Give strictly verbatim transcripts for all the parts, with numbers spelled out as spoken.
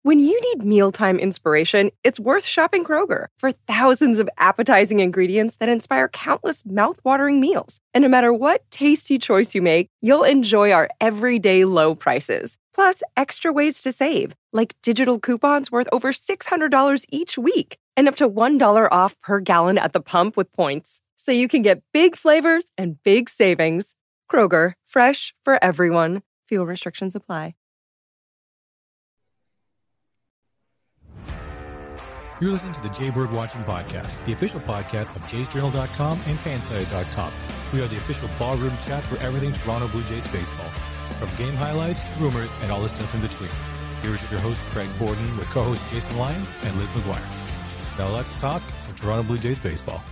When you need mealtime inspiration, it's worth shopping Kroger for thousands of appetizing ingredients that inspire countless mouthwatering meals. And no matter what tasty choice you make, you'll enjoy our everyday low prices. Plus, extra ways to save, like digital coupons worth over six hundred dollars each week and up to one dollar off per gallon at the pump with points. So you can get big flavors and big savings. Kroger, fresh for everyone. Fuel restrictions apply. You're listening to the Jay Bird Watching Podcast, the official podcast of jays journal dot com and fansided dot com. We are the official ballroom chat for everything Toronto Blue Jays baseball, from game highlights to rumors and all the stuff in between. Here's your host, Craig Borden, with co-hosts Jason Lyons and Liz McGuire. Now let's talk some Toronto Blue Jays baseball.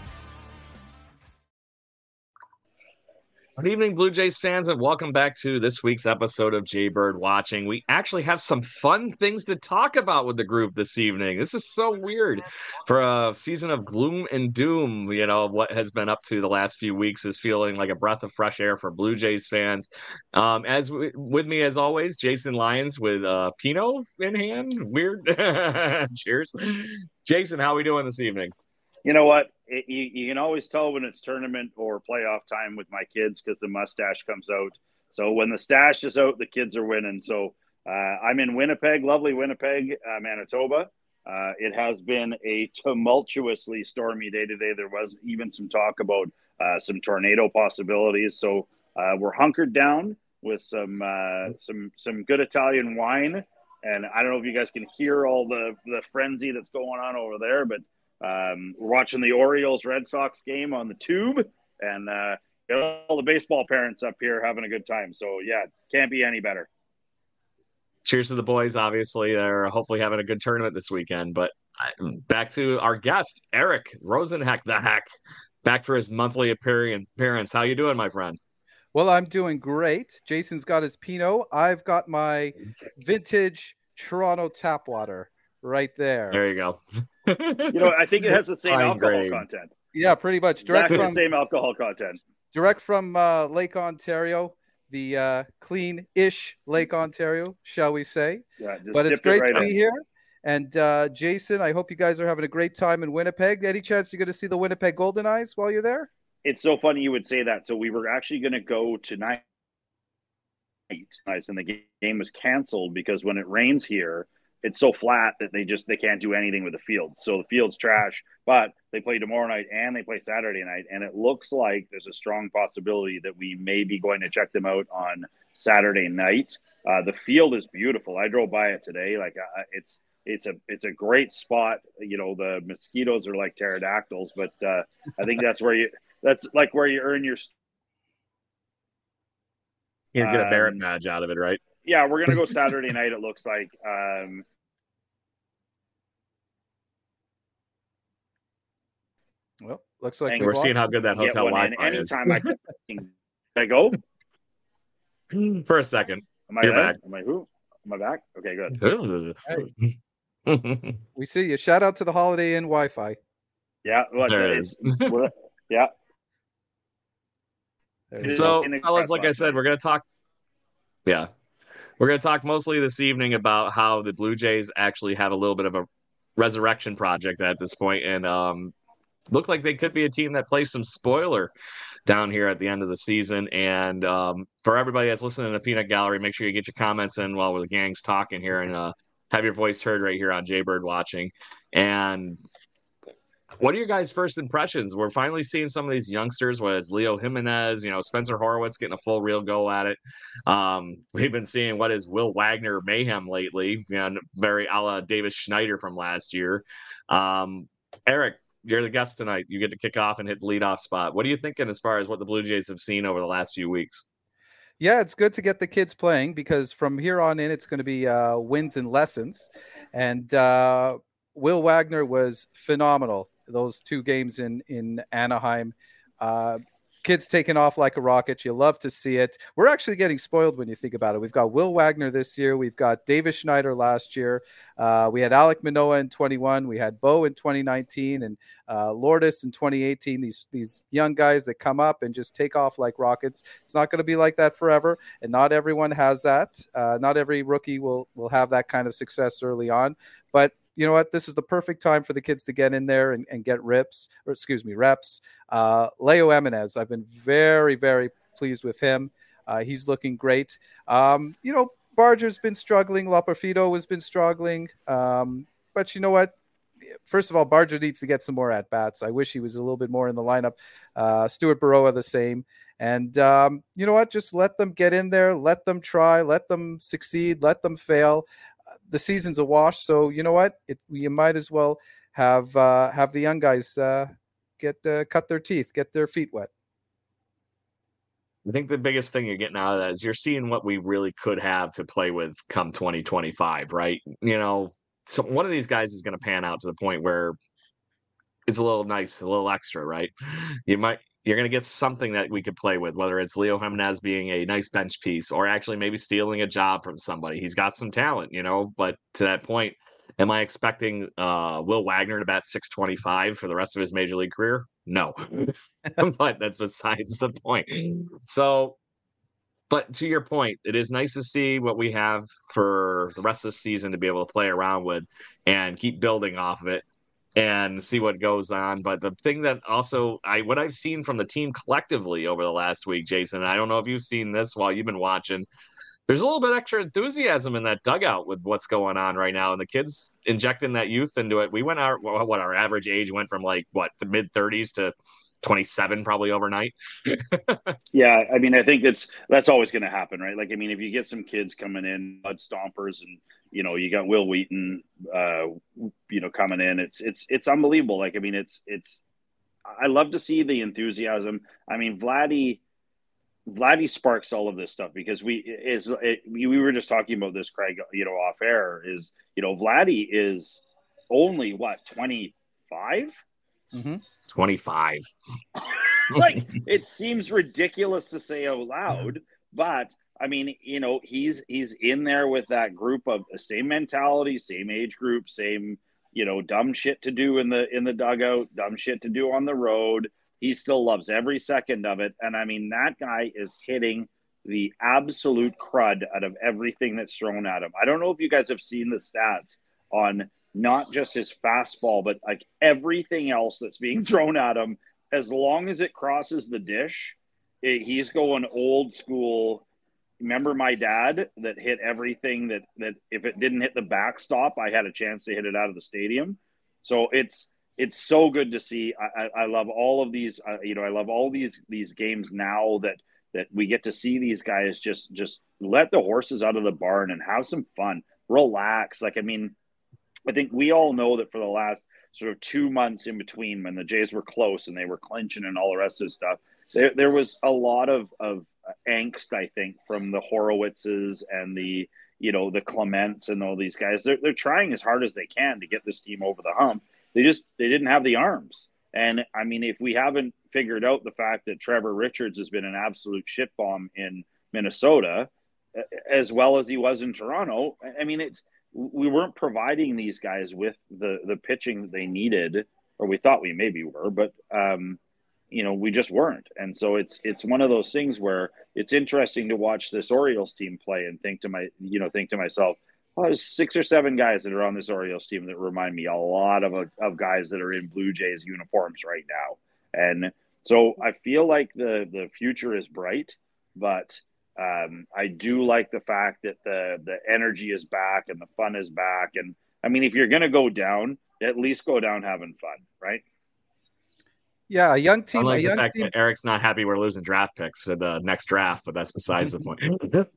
Good evening, Blue Jays fans, and welcome back to this week's episode of Jay Bird Watching. We actually have some fun things to talk about with the group this evening. This is so weird for a season of gloom and doom. You know, what has been up to the last few weeks is feeling like a breath of fresh air for Blue Jays fans. Um, as we, with me, as always, Jason Lyons with uh, Pinot in hand. Weird. Cheers. Jason, how are we doing this evening? You know what? It, you, you can always tell when it's tournament or playoff time with my kids because the mustache comes out. So when the stash is out, the kids are winning. So uh, I'm in Winnipeg, lovely Winnipeg, uh, Manitoba. Uh, it has been a tumultuously stormy day today. There was even some talk about uh, some tornado possibilities. So uh, we're hunkered down with some uh, some some good Italian wine. And I don't know if you guys can hear all the, the frenzy that's going on over there, but Um, we're watching the Orioles Red Sox game on the tube, and uh, all the baseball parents up here having a good time. So yeah, can't be any better. Cheers to the boys. Obviously, they're hopefully having a good tournament this weekend. But back to our guest, Eric Rosenheck, the heck, back for his monthly appearance. How you doing, my friend? Well, I'm doing great. Jason's got his Pinot. I've got my vintage Toronto tap water right there. There you go. You know, I think it has the same Fine alcohol grade. content. Yeah, pretty much. Direct Exactly from the same alcohol content. direct from uh, Lake Ontario, the uh, clean-ish Lake Ontario, shall we say? Yeah, just but it's dip it great right to be in. here. And uh, Jason, I hope you guys are having a great time in Winnipeg. Any chance you're going to see the Winnipeg Golden Eyes while you're there? It's so funny you would say that. So we were actually going to go tonight, and the game was canceled because when it rains here, it's so flat that they just they can't do anything with the field. So the field's trash, but they play tomorrow night and they play Saturday night. And it looks like there's a strong possibility that we may be going to check them out on Saturday night. Uh, the field is beautiful. I drove by it today. Like uh, it's it's a it's a great spot. You know, the mosquitoes are like pterodactyls, but uh, I think that's where you that's like where you earn your. You get a um, merit badge out of it, right? Yeah, we're gonna go Saturday night. It looks like. Um, Well, looks like And We're we've seeing all- how good that get hotel one in Wi-Fi is. anytime I can. Can I go? For a second. Am I You're there? back. Am I who? Am I back? Okay, good. we see you. Shout out to the Holiday Inn Wi-Fi. Yeah, well, There it it's, it's, what- yeah. There It you is go. So, in fellas, Express like I last said, night. we're going to talk. Yeah. We're going to talk mostly this evening about how the Blue Jays actually have a little bit of a resurrection project at this point, and um, look like they could be a team that plays some spoiler down here at the end of the season. And um, for everybody that's listening to Peanut Gallery, make sure you get your comments in while the gang's talking here and uh, have your voice heard right here on Jay Bird Watching. And what are your guys' first impressions? We're finally seeing some of these youngsters, whether it's Leo Jimenez, you know, Spencer Horwitz getting a full real go at it. Um, we've been seeing what is Will Wagner mayhem lately, you know, very a la Davis Schneider from last year. Um, Eric, you're the guest tonight. You get to kick off and hit the leadoff spot. What are you thinking as far as what the Blue Jays have seen over the last few weeks? Yeah, it's good to get the kids playing because from here on in, it's going to be uh, wins and lessons. And uh, Will Wagner was phenomenal. Those two games in in Anaheim, uh, kids taking off like a rocket. You love to see it. We're actually getting spoiled when you think about it. We've got Will Wagner this year. We've got Davis Schneider last year. Uh, we had Alec Manoa in twenty-one. We had Bo in twenty nineteen and uh, Lourdes in twenty eighteen. These these young guys that come up and just take off like rockets. It's not going to be like that forever, and not everyone has that. Uh, not every rookie will will have that kind of success early on. But you know what? This is the perfect time for the kids to get in there and, and get reps, or excuse me, reps. Uh, Leo Jimenez, I've been very, very pleased with him. Uh, he's looking great. Um, you know, Barger's been struggling. Loperfido has been struggling. Um, but you know what? First of all, Barger needs to get some more at-bats. I wish he was a little bit more in the lineup. Uh, Stuart Baroa the same. And um, you know what? Just let them get in there. Let them try. Let them succeed. Let them fail. The season's a wash, so you know what? It, you might as well have uh, have the young guys uh, get uh, cut their teeth, get their feet wet. I think the biggest thing you're getting out of that is you're seeing what we really could have to play with come twenty twenty-five, right? You know, so one of these guys is going to pan out to the point where it's a little nice, a little extra, right? You might. You're going to get something that we could play with, whether it's Leo Jimenez being a nice bench piece or actually maybe stealing a job from somebody. He's got some talent, you know, but to that point, am I expecting uh, Will Wagner to bat six twenty-five for the rest of his major league career? No, but that's besides the point. So, but to your point, it is nice to see what we have for the rest of the season to be able to play around with and keep building off of it and see what goes on. But the thing that also I what I've seen from the team collectively over the last week, Jason, I don't know if you've seen this while you've been watching, there's a little bit extra enthusiasm in that dugout with what's going on right now, and the kids injecting that youth into it. We went our what our average age went from like what the mid thirties to twenty-seven probably overnight. Yeah, I mean, I think that's that's always going to happen, right? Like, I mean, if you get some kids coming in, mud stompers, and you know, you got Will Wheaton, uh, you know, coming in, it's it's it's unbelievable. Like, I mean, it's it's I love to see the enthusiasm. I mean, Vladdy. Vladdy sparks all of this stuff because we is it, we were just talking about this, Craig, you know, off air is, you know, Vladdy is only what, twenty-five? Mm-hmm. twenty-five. Like, it seems ridiculous to say out loud, but I mean, you know, he's, he's in there with that group of the same mentality, same age group, same, you know, dumb shit to do in the, in the dugout, dumb shit to do on the road. He still loves every second of it. And I mean, that guy is hitting the absolute crud out of everything that's thrown at him. I don't know if you guys have seen the stats on not just his fastball, but like everything else that's being thrown at him. As long as it crosses the dish, it, he's going old school. Remember my dad that hit everything that, that if it didn't hit the backstop, I had a chance to hit it out of the stadium. So it's, It's so good to see. I, I, I love all of these. Uh, you know, I love all these these games now that that we get to see these guys just just let the horses out of the barn and have some fun, relax. Like, I mean, I think we all know that for the last sort of two months in between when the Jays were close and they were clinching and all the rest of the stuff, there there was a lot of of angst, I think, from the Horowitzes and the you know the Clements and all these guys. They're they're trying as hard as they can to get this team over the hump. They just they didn't have the arms. And I mean, if we haven't figured out the fact that Trevor Richards has been an absolute shit bomb in Minnesota, as well as he was in Toronto, I mean, it's we weren't providing these guys with the the pitching that they needed, or we thought we maybe were, but um, you know, we just weren't. And so it's it's one of those things where it's interesting to watch this Orioles team play and think to my you know think to myself, well, there's six or seven guys that are on this Orioles team that remind me a lot of, of guys that are in Blue Jays uniforms right now. And so I feel like the, the future is bright, but um, I do like the fact that the, the energy is back and the fun is back. And I mean, if you're going to go down, at least go down having fun, right? Yeah, a young team. Unlike a young the fact team. that Eric's not happy we're losing draft picks for the next draft, but that's besides the point.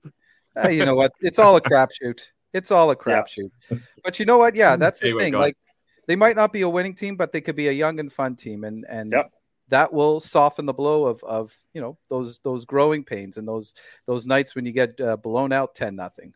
uh, you know what? It's all a crapshoot. It's all a crapshoot. Yeah. But you know what? Yeah, that's the anyway, thing. Like, they might not be a winning team, but they could be a young and fun team, and and yep. that will soften the blow of of you know those those growing pains and those those nights when you get uh, blown out ten nothing.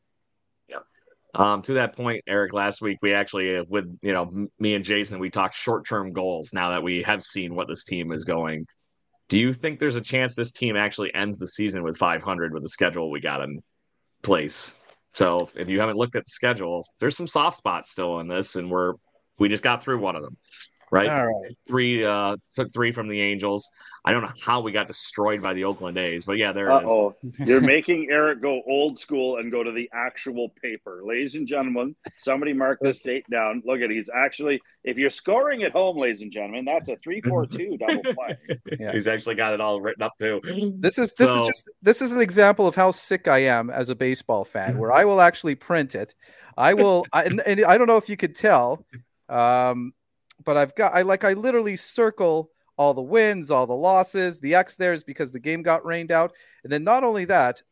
Yeah. Um, to that point, Eric, last week we actually uh, with you know me and Jason we talked short term goals. Now that we have seen what this team is going Do you think there's a chance this team actually ends the season with five hundred with the schedule we got in place? So if you haven't looked at the schedule, there's some soft spots still in this, and we're we just got through one of them, right? All right. Three uh, took three from the Angels. I don't know how we got destroyed by the Oakland A's, but yeah, there it Uh-oh. is. You're making Eric go old school and go to the actual paper. Ladies and gentlemen, somebody mark this date down. Look at it. He's actually, if you're scoring at home, ladies and gentlemen, that's a three four two double play. Yes. He's actually got it all written up too. This is this so, is just this is an example of how sick I am as a baseball fan, where I will actually print it. I will, I, and, and I don't know if you could tell, um, but I've got I like I literally circle all the wins, all the losses, the X there is because the game got rained out. And then not only that,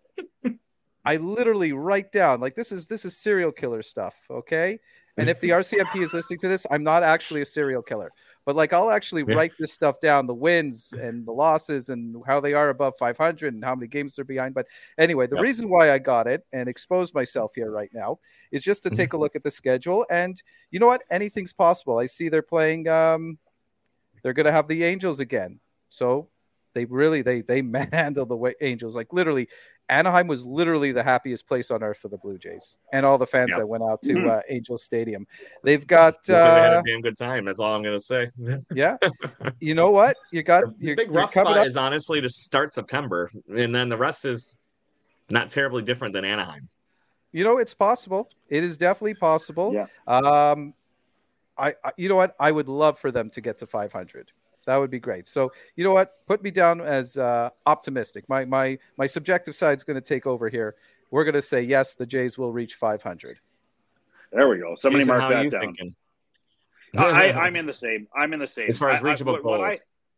I literally write down, like, this is this is serial killer stuff, okay? And if the R C M P is listening to this, I'm not actually a serial killer. But, like, I'll actually yeah. write this stuff down, the wins and the losses and how they are above five hundred and how many games they're behind. But anyway, the yep. reason why I got it and exposed myself here right now is just to take a look at the schedule. And you know what? Anything's possible. I see they're playing um, – they're going to have the Angels again. So they really, they they manhandled the way Angels. Like literally, Anaheim was literally the happiest place on earth for the Blue Jays and all the fans yep. that went out to mm-hmm. uh, Angels Stadium. They've got. Uh, they had a damn good time. That's all I'm going to say. Yeah. You know what? You got. The you're, big rough spot up. Is honestly to start September. And then the rest is not terribly different than Anaheim. You know, it's possible. It is definitely possible. Yeah. Um, I, I, you know what? I would love for them to get to five hundred. That would be great. So, you know what? Put me down as uh, optimistic. My my my subjective side is going to take over here. We're going to say yes, the Jays will reach five hundred. There we go. Somebody Jason, mark that down. I, I'm in the same. I'm in the same. As far as reachable I, goals.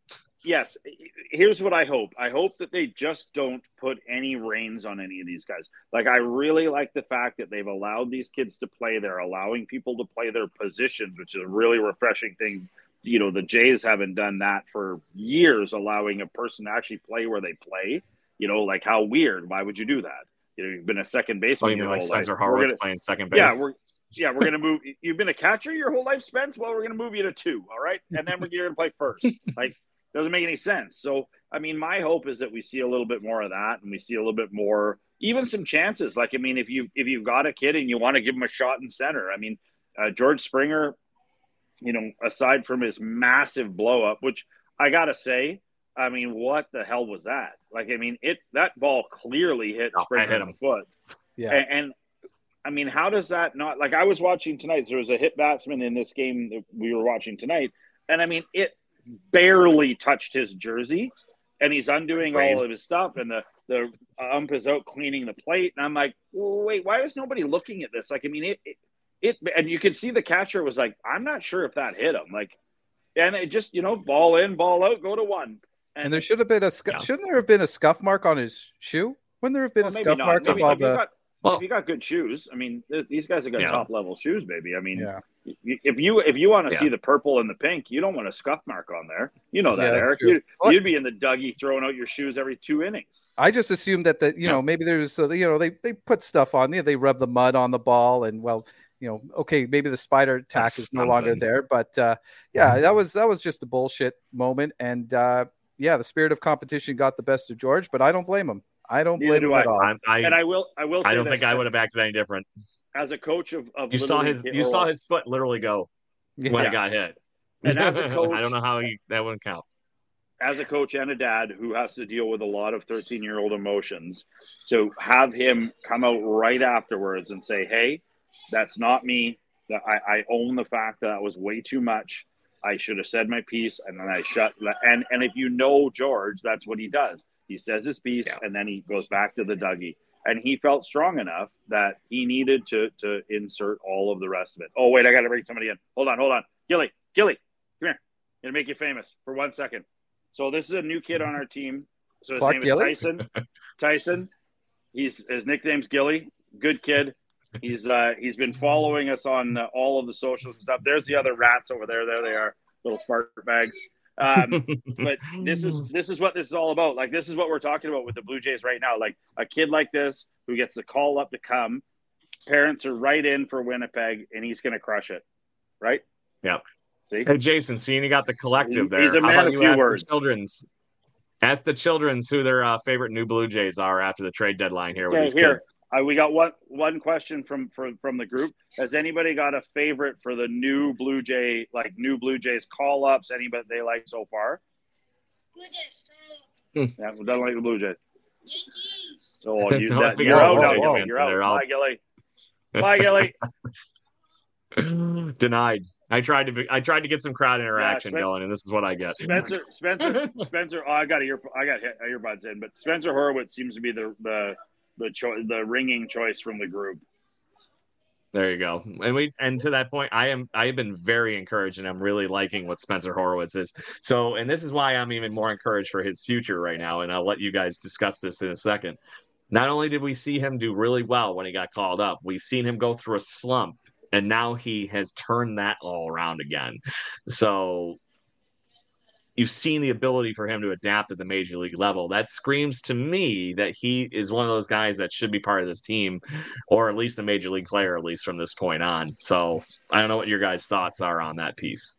Yes. Here's what I hope. I hope that they just don't put any reins on any of these guys. Like, I really like the fact that they've allowed these kids to play. They're allowing people to play their positions, which is a really refreshing thing. You know, the Jays haven't done that for years, allowing a person to actually play where they play. You know, like, how weird. Why would you do that? You know, you've been a second baseman. Oh, you mean like Spencer Horwitz playing second base? Yeah, we're yeah, we're gonna move. You've been a catcher your whole life, Spence. Well, we're gonna move you to two, all right, and then we're gonna play first. Like, doesn't make any sense. So, I mean, my hope is that we see a little bit more of that, and we see a little bit more, even some chances. Like, I mean, if you if you've got a kid and you want to give him a shot in center, I mean, uh, George Springer, you know, aside from his massive blow up, which I gotta say, I mean, what the hell was that? Like, I mean, it that ball clearly hit oh, Springer hit in the foot. Yeah, and, and I mean, how does that not? Like, I was watching tonight. There was a hit batsman in this game that we were watching tonight, and I mean, it barely touched his jersey, and he's undoing all of his stuff, and the the ump is out cleaning the plate, and I'm like, well, wait, why is nobody looking at this? Like, I mean, it, it it and you could see the catcher was like, I'm not sure if that hit him, like, and it just, you know, ball in, ball out, go to one, and, and there should have been a yeah. shouldn't there have been a scuff mark on his shoe? Wouldn't there have been well, a scuff not. mark maybe, of all the? Got, well, if you got good shoes, I mean, th- these guys have got yeah. top level shoes, baby. I mean, yeah. If you if you want to yeah. see the purple and the pink, you don't want a scuff mark on there. You know that, yeah, Eric. You'd, you'd be in the Dougie throwing out your shoes every two innings. I just assumed that, that you yeah. know, maybe there's, uh, you know, they, they put stuff on, you know, they rub the mud on the ball and, well, you know, okay, maybe the spider tack That's is no something. longer there. But, uh, yeah, that was that was just a bullshit moment. And, uh, yeah, the spirit of competition got the best of George, but I don't blame him. I don't blame do him I. at all. I, I, and I will I will say I don't this, think I would have acted any different. As a coach of, of you saw his you saw his foot literally go yeah. when it got hit. And as a coach, I don't know how he, that wouldn't count. As a coach and a dad who has to deal with a lot of thirteen-year-old emotions, to have him come out right afterwards and say, hey, that's not me. I, I own the fact that that was way too much. I should have said my piece, and then I shut. And, and if you know George, that's what he does. He says his piece, yeah. and then he goes back to the Dougie. And he felt strong enough that he needed to to insert all of the rest of it. Oh, wait, I got to bring somebody in. Hold on, hold on. Gilly, Gilly, come here. I'm going to make you famous for one second. So this is a new kid on our team. So his Clark name Gilly? is Tyson. Tyson. He's His nickname's Gilly. Good kid. He's uh, He's been following us on uh, all of the socials and stuff. There's the other rats over there. There they are, little fart bags. um but this is this is what this is all about. Like, this is what we're talking about with the Blue Jays right now. Like, a kid like this who gets the call up to come, parents are right in for Winnipeg, and he's gonna crush it, right? Yep. See, hey Jason, seeing you got the collective he, there. He's a man How about of you few ask words. the children's Ask the children's who their uh, favorite new Blue Jays are after the trade deadline here with Okay, these here. kids. Uh, we got one one question from, from from the group. Has anybody got a favorite for the new Blue Jay, like new Blue Jays call ups? Anybody they like so far? Hmm. Yeah, we don't like the Blue Jays. Yankees. Oh, you, No, that, we you're got out. Blue Now, Jays Gilly. You're fans out. there. Bye, Gilly. Bye, Gilly. Denied. I tried to be, I tried to get some crowd interaction yeah, Spen- going, and this is what I get. Spencer, Spencer, Spencer. Oh, I got ear, I got earbuds in, but Spencer Horwitz seems to be the the the cho- the ringing choice from the group. There you go. And we and to that point, I am I have been very encouraged, and I'm really liking what Spencer Horwitz is. So, and this is why I'm even more encouraged for his future right now. And I'll let you guys discuss this in a second. Not only did we see him do really well when he got called up, we've seen him go through a slump, and now he has turned that all around again. So you've seen the ability for him to adapt at the major league level. That screams to me that he is one of those guys that should be part of this team, or at least a major league player, at least from this point on. So I don't know what your guys' thoughts are on that piece.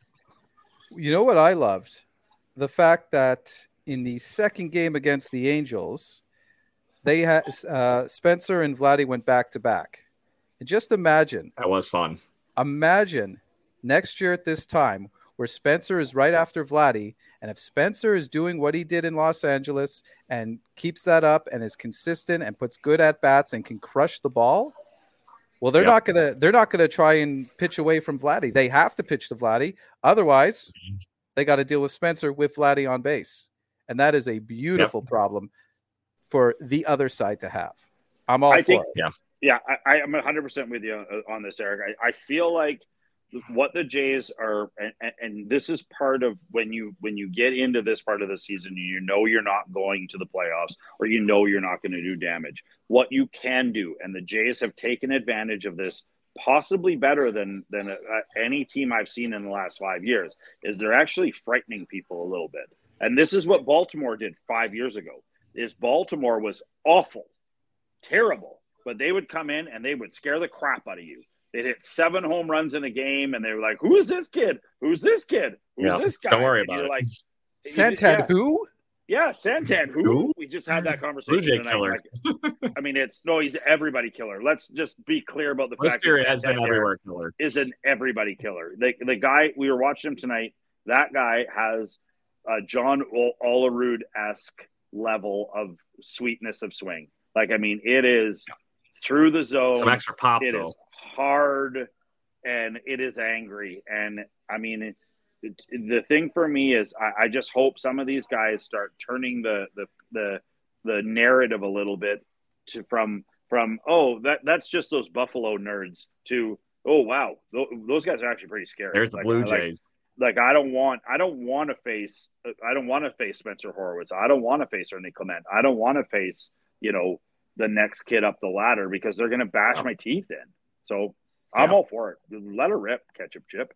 You know what I loved? The fact that in the second game against the Angels, they had uh, Spencer and Vladdy went back to back. And just imagine. That was fun. Imagine next year at this time where Spencer is right after Vladdy. And if Spencer is doing what he did in Los Angeles and keeps that up and is consistent and puts good at bats and can crush the ball, well, they're yep. not gonna they're not gonna try and pitch away from Vladdy. They have to pitch to Vladdy. Otherwise, they got to deal with Spencer with Vladdy on base. And that is a beautiful yep. problem for the other side to have. I'm all I for think, it. Yeah, yeah, I, I'm one hundred percent with you on this, Eric. I, I feel like what the Jays are, and, and this is part of when you when you get into this part of the season, you know you're not going to the playoffs, or you know you're not going to do damage. What you can do, and the Jays have taken advantage of this, possibly better than than uh, any team I've seen in the last five years, is they're actually frightening people a little bit. And this is what Baltimore did five years ago. Is Baltimore was awful, terrible, but they would come in and they would scare the crap out of you. They'd hit seven home runs in a game, and they were like, "Who is this kid? Who's this kid? Who's yeah, this guy?" Don't worry and about it. Like, Santan, yeah. who? Yeah, Santan, who? who? We just had that conversation. Blue Jay tonight. killer. Like, I mean, it's no, he's everybody killer. Let's just be clear about the This fact that that has been everywhere killer. Is an everybody killer. The the guy we were watching him tonight. That guy has a John Olerud-esque level of sweetness of swing. Like, I mean, it is through the zone. Some extra pop, It though. is hard, and it is angry. And, I mean, it, it, the thing for me is I, I just hope some of these guys start turning the the the, the narrative a little bit to from from oh that that's just those Buffalo nerds to oh wow th- those guys are actually pretty scary. There's the like, Blue like, Jays. Like I don't want I don't want to face I don't want to face Spencer Horwitz. I don't want to face Ernie Clement. I don't want to face you know the next kid up the ladder because they're going to bash oh. my teeth in. So I'm yeah. all for it. Let her rip, ketchup chip.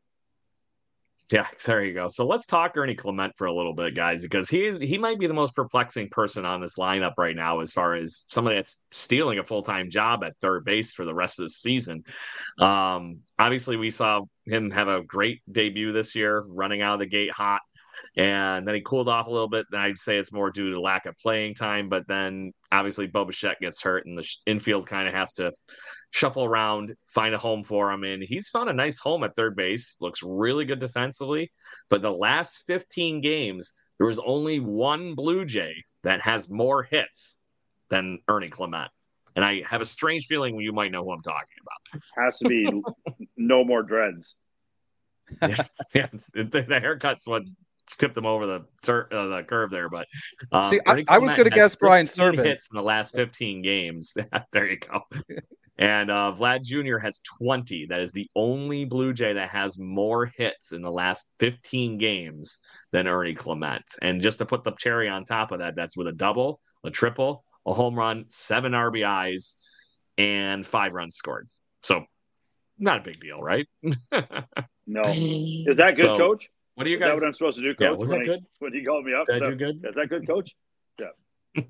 Yeah, there you go. So let's talk Ernie Clement for a little bit, guys, because he is, he might be the most perplexing person on this lineup right now as far as somebody that's stealing a full-time job at third base for the rest of the season. Um, obviously, we saw him have a great debut this year, running out of the gate hot, and then he cooled off a little bit. And I'd say it's more due to lack of playing time, but then obviously Bo Bichette gets hurt, and the infield kind of has to shuffle around, find a home for him. And he's found a nice home at third base, looks really good defensively. But the last fifteen games, there was only one Blue Jay that has more hits than Ernie Clement. And I have a strange feeling you might know who I'm talking about. Has to be no more dreads. yeah, yeah, the, the haircut's what tipped him over the uh, the curve there. But um, see, I, I was going to guess Brian Serven hits in the last fifteen games. There you go. And uh, Vlad Junior has twenty. That is the only Blue Jay that has more hits in the last fifteen games than Ernie Clement. And just to put the cherry on top of that, that's with a double, a triple, a home run, seven R B Is, and five runs scored. So not a big deal, right? No. Is that good, so, Coach? What do you is guys? Is that what I'm supposed to do, Coach? Yeah, was that when good? I, when you called me up? Did I so, do good? Is that good, Coach? Yeah.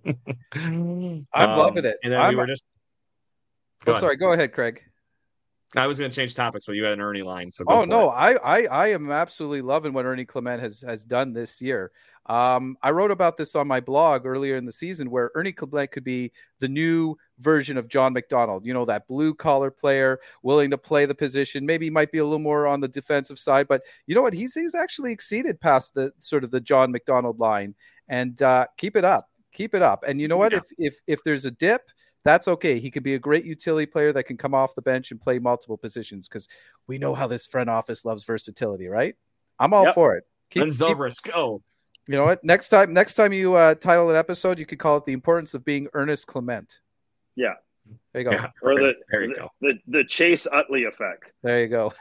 I'm um, loving it. And then I'm, we were just. Go oh, sorry. Go ahead, Craig. I was going to change topics, but you had an Ernie line. So go oh for no, it. I, I I am absolutely loving what Ernie Clement has has done this year. Um, I wrote about this on my blog earlier in the season, where Ernie Clement could be the new version of John McDonald. You know, that blue collar player willing to play the position. Maybe he might be a little more on the defensive side, but you know what? He's he's actually exceeded past the sort of the John McDonald line. And uh, keep it up, keep it up. And you know what? Yeah. If if if there's a dip, that's okay. He could be a great utility player that can come off the bench and play multiple positions, because we know how this front office loves versatility, right? I'm all yep. for it. Keep, and Zobrist, keep, go. You know what? Next time, next time you uh, title an episode, you could call it "The Importance of Being Ernest Clement." Yeah, there you go. Yeah, or the there you the, go. The, the Chase Utley effect. There you go.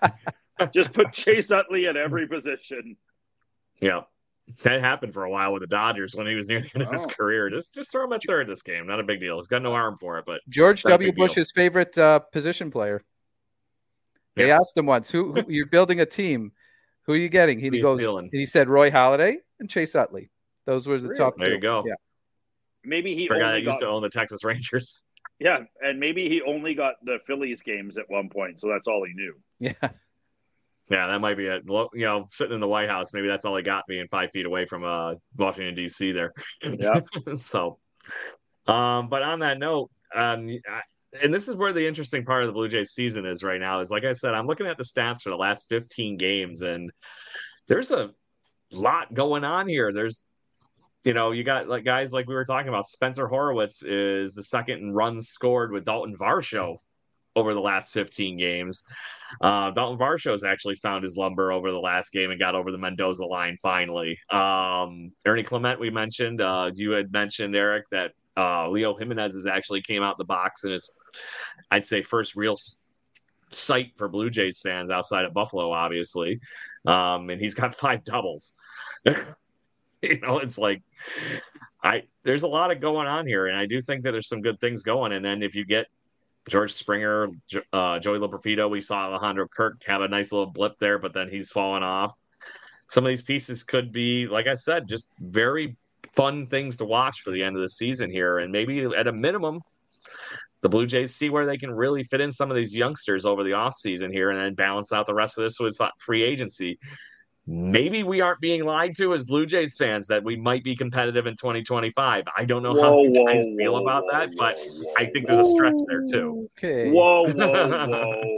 Just put Chase Utley at every position. Yeah. That happened for a while with the Dodgers when he was near the end of oh. his career. Just just throw him at third this game. Not a big deal. He's got no arm for it. But George W. Bush's deal. favorite uh, position player. They yeah. asked him once, who, who you're building a team. Who are you getting? He, he goes, and he said Roy Halladay and Chase Utley. Those were the really? top There two. you go. Yeah. Maybe he For a guy only that got, used to own the Texas Rangers. Yeah, and maybe he only got the Phillies games at one point, so that's all he knew. Yeah. Yeah, that might be it. You know, sitting in the White House, maybe that's all he got, being five feet away from uh, Washington, D C there. Yeah. so, um, but on that note, um, I, and this is where the interesting part of the Blue Jays season is right now, is like I said, I'm looking at the stats for the last fifteen games, and there's a lot going on here. There's, you know, you got like guys like we were talking about. Spencer Horwitz is the second in runs scored with Dalton Varsho over the last fifteen games. Uh, Dalton Varsho's actually found his lumber over the last game and got over the Mendoza line finally. Um, Ernie Clement, we mentioned. Uh, you had mentioned, Eric, that uh, Leo Jimenez has actually came out the box and is, I'd say, first real s- sight for Blue Jays fans outside of Buffalo, obviously. Um, and he's got five doubles. You know, it's like I there's a lot of going on here, and I do think that there's some good things going. And then if you get George Springer, uh, Joey Loperfido, we saw Alejandro Kirk have a nice little blip there, but then he's fallen off. Some of these pieces could be, like I said, just very fun things to watch for the end of the season here. And maybe at a minimum, the Blue Jays see where they can really fit in some of these youngsters over the offseason here and then balance out the rest of this with free agency. Maybe we aren't being lied to as Blue Jays fans that we might be competitive in twenty twenty-five. I don't know whoa, how you guys whoa, feel whoa, about that, whoa, but whoa, I think there's a stretch there too. Okay. Whoa, whoa, whoa.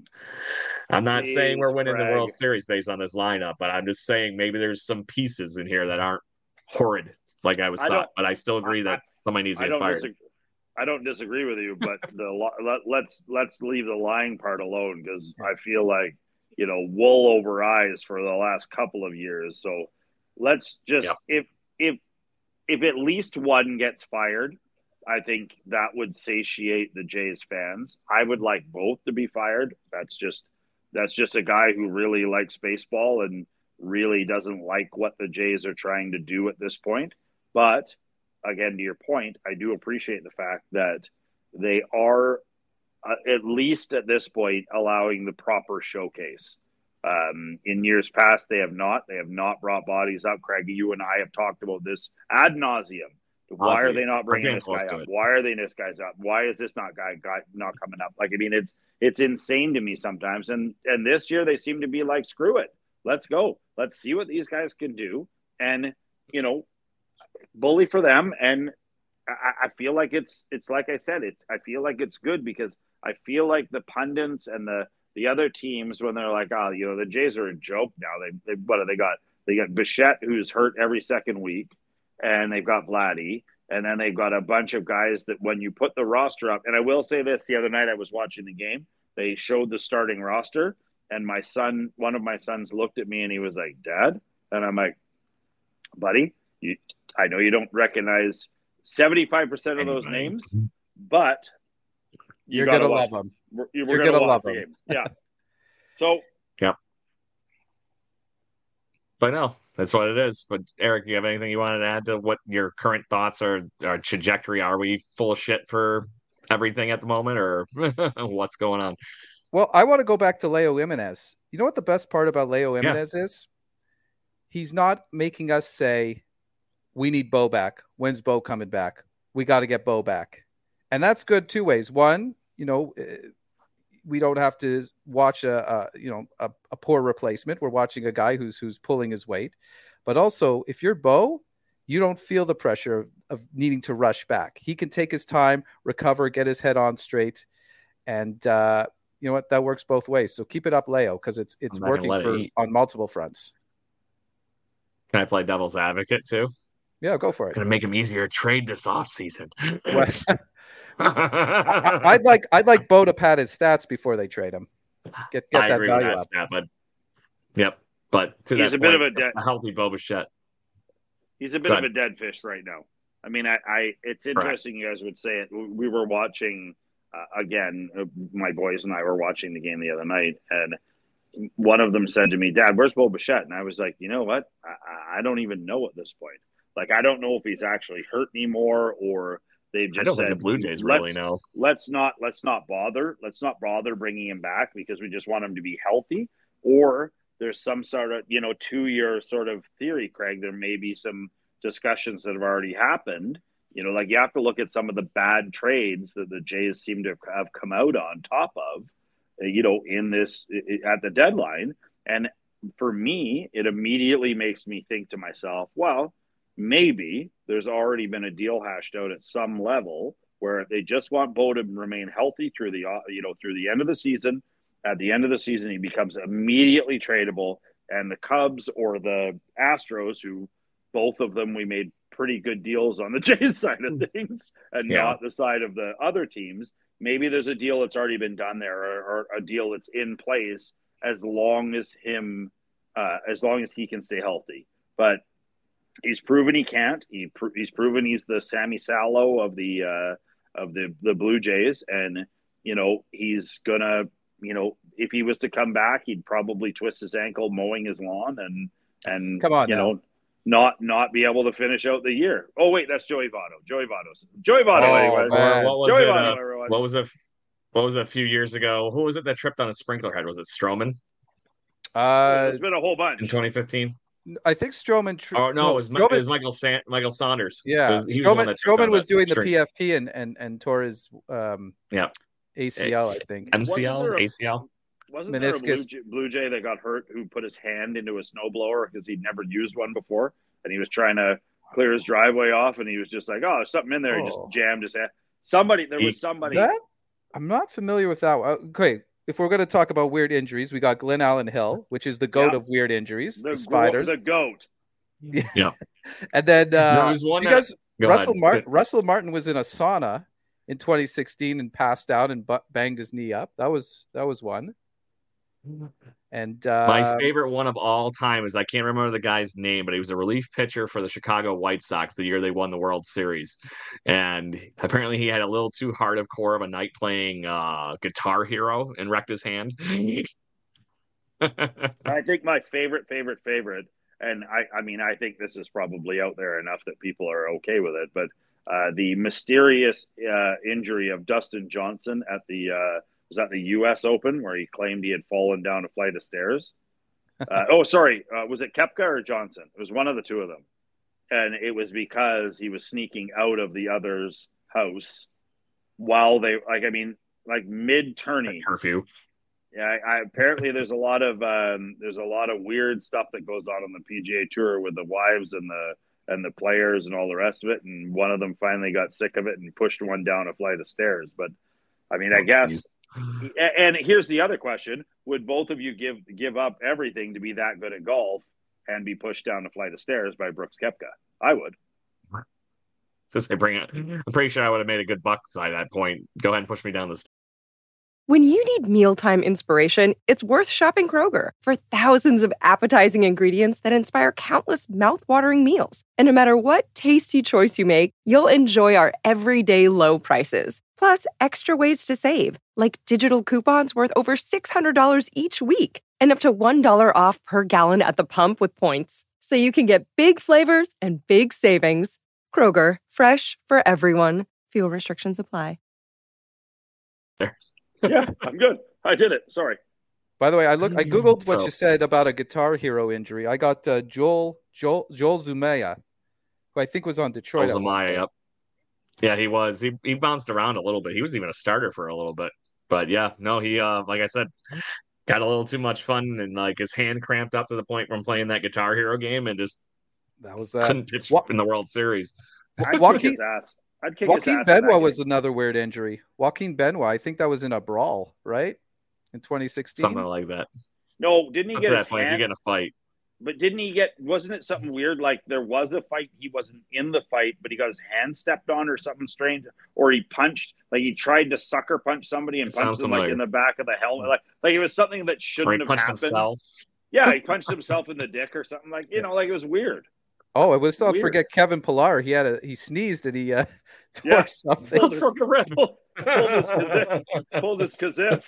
I'm not Jeez, saying we're winning Greg. the World Series based on this lineup, but I'm just saying maybe there's some pieces in here that aren't horrid like I was I thought. But I still agree I, that somebody needs to get fired. Disagree. I don't disagree with you, but the let, let's let's leave the lying part alone, because I feel like, you know, wool over eyes for the last couple of years. So let's just yep. if if if at least one gets fired, I think that would satiate the Jays fans. I would like both to be fired. That's just that's just a guy who really likes baseball and really doesn't like what the Jays are trying to do at this point. But again, to your point, I do appreciate the fact that they are, uh, at least at this point, allowing the proper showcase. Um, in years past, they have not. They have not brought bodies up. Craigie, you and I have talked about this ad nauseum. Why are they not bringing this guy up? It. Why are they this guy's up? Why is this not guy, guy not coming up? Like, I mean, it's it's insane to me sometimes. And and this year they seem to be like, screw it, let's go, let's see what these guys can do, and you know, bully for them. And I, I feel like it's it's like I said, it's I feel like it's good, because I feel like the pundits and the the other teams, when they're like, oh, you know, the Jays are a joke now. They they what have they got? They got Bichette, who's hurt every second week. And they've got Vladdy, and then they've got a bunch of guys that when you put the roster up, and I will say this, the other night I was watching the game, they showed the starting roster, and my son, one of my sons looked at me and he was like, Dad? And I'm like, buddy, you, I know you don't recognize seventy-five percent of those names, but you you're going to love them. We're, we're you're going to love the them. Yeah. So, yeah. But no, that's what it is. But Eric, you have anything you wanted to add to what your current thoughts are, our trajectory? Are we full of shit for everything at the moment, or what's going on? Well, I want to go back to Leo Jimenez. You know what the best part about Leo Jimenez yeah. is? He's not making us say, we need Bo back. When's Bo coming back? We got to get Bo back. And that's good two ways. One, you know, we don't have to watch a, a you know a, a poor replacement. We're watching a guy who's who's pulling his weight. But also, if you're Bo, you don't feel the pressure of, of needing to rush back. He can take his time, recover, get his head on straight, and uh, you know what? That works both ways. So keep it up, Leo, because it's it's working for it on multiple fronts. Can I play devil's advocate too? Yeah, go for it. Gonna make him easier to trade this offseason. I, I'd like I'd like Bo to pad his stats before they trade him. Get get I that agree value with that up. stat, but yep. But to he's that a bit point, of a, dead, a healthy Bo Bichette. He's a bit of a dead fish right now. I mean, I, I it's interesting right. You guys would say it. We were watching uh, again. Uh, my boys and I were watching the game the other night, and one of them said to me, "Dad, where's Bo Bichette?" And I was like, "You know what? I, I don't even know at this point. Like, I don't know if he's actually hurt anymore or." They just I don't said, think the Blue Jays really know. Let's not let's not bother. Let's not bother bringing him back because we just want him to be healthy. Or there's some sort of, you know, to your sort of theory, Craig, there may be some discussions that have already happened. You know, like you have to look at some of the bad trades that the Jays seem to have come out on top of, you know, in this at the deadline. And for me, it immediately makes me think to myself, well, maybe there's already been a deal hashed out at some level where they just want Bo to remain healthy through the, you know, through the end of the season. At the end of the season, he becomes immediately tradable. And the Cubs or the Astros, who both of them we made pretty good deals on the Jays side of things and yeah. not the side of the other teams, maybe there's a deal that's already been done there or, or a deal that's in place as long as him, uh, as long as he can stay healthy. But he's proven he can't. He pr- he's proven he's the Sammy Salo of the uh, of the the Blue Jays, and you know he's gonna. You know, if he was to come back, he'd probably twist his ankle mowing his lawn, and and come on, you now. know, not not be able to finish out the year. Oh wait, that's Joey Votto. Joey Votto. Joey Votto. Oh, anyway. what was Joey it? Votto, uh, everyone. What was it? What was it a few years ago? Who was it that tripped on a sprinkler head? Was it Stroman? Uh, There's been a whole bunch in twenty fifteen. I think Stroman. Tri- oh no, no, it was, Stroman, it was Michael San- Michael Saunders. Yeah, was, Stroman, was, Stroman was doing string. the P F P and and and tore his um, yeah A C L. I think M C L, a, A C L. Wasn't Meniscus. there a Blue Jay, Blue Jay that got hurt who put his hand into a snowblower because he'd never used one before, and he was trying to clear his driveway off, and he was just like, "Oh, there's something in there." Oh. He just jammed his hand. Somebody, there was somebody. That I'm not familiar with that one. Okay. If we're going to talk about weird injuries, we got Glenn Allen Hill, which is the goat yeah. of weird injuries. The, the Spiders, the goat. Yeah. yeah. And then uh, no, one you guys, that... Russell Martin. Russell Martin was in a sauna in twenty sixteen and passed out and bu- banged his knee up. That was that was one. And uh, my favorite one of all time is I can't remember the guy's name, but he was a relief pitcher for the Chicago White Sox the year they won the World Series. And apparently he had a little too hard of core of a night playing uh, Guitar Hero and wrecked his hand. I think my favorite, favorite, favorite, and I, I mean, I think this is probably out there enough that people are okay with it, but uh, the mysterious uh, injury of Dustin Johnson at the uh, was that the U S Open where he claimed he had fallen down a flight of stairs. Uh, oh, sorry. Uh, was it Koepka or Johnson? It was one of the two of them. And it was because he was sneaking out of the other's house while they, like, I mean, like mid tourney. Curfew. Yeah. I, I, apparently there's a lot of, um, there's a lot of weird stuff that goes on on the P G A Tour with the wives and the, and the players and all the rest of it. And one of them finally got sick of it and pushed one down a flight of stairs. But I mean, I oh, guess, geez. And here's the other question: would both of you give give up everything to be that good at golf and be pushed down a flight of stairs by Brooks Koepka? I would. Just they bring it. I'm pretty sure I would have made a good buck by that point. Go ahead and push me down the stairs. When you need mealtime inspiration, it's worth shopping Kroger for thousands of appetizing ingredients that inspire countless mouthwatering meals. And no matter what tasty choice you make, you'll enjoy our everyday low prices. Plus, extra ways to save, like digital coupons worth over six hundred dollars each week and up to one dollar off per gallon at the pump with points. So you can get big flavors and big savings. Kroger, fresh for everyone. Fuel restrictions apply. There's. Yeah, I'm good. I did it. Sorry. By the way, I looked. I googled what so, you said about a Guitar Hero injury. I got uh, Joel Joel Joel Zumaya, who I think was on Detroit. Zumaya, yep. Yeah, he was. He he bounced around a little bit. He was even a starter for a little bit. but yeah, no, he uh, like I said, got a little too much fun and like his hand cramped up to the point from playing that Guitar Hero game and just that was that. couldn't pitch Wa- in the World Series. I'd Joaquin, kick his ass. I'd kick Joaquin his ass Benoit was another weird injury. Joaquin Benoit, I think that was in a brawl, right? In twenty sixteen, something like that. No, didn't he Up get to his that point, hand? if you get in a fight. But didn't he get? Wasn't it something weird? Like there was a fight, he wasn't in the fight, but he got his hand stepped on or something strange, or he punched, like he tried to sucker punch somebody and It punched sounds him like familiar. in the back of the helmet, like like it was something that Or shouldn't he have punched happened. himself. Yeah, he punched himself in the dick or something, like you know, like it was weird. Oh, I was not Weird. forget Kevin Pillar. He had a he sneezed and he uh, tore Yeah. something. Pulled his, Broke a rib. pulled, pulled his kazip. Pulled his kazip.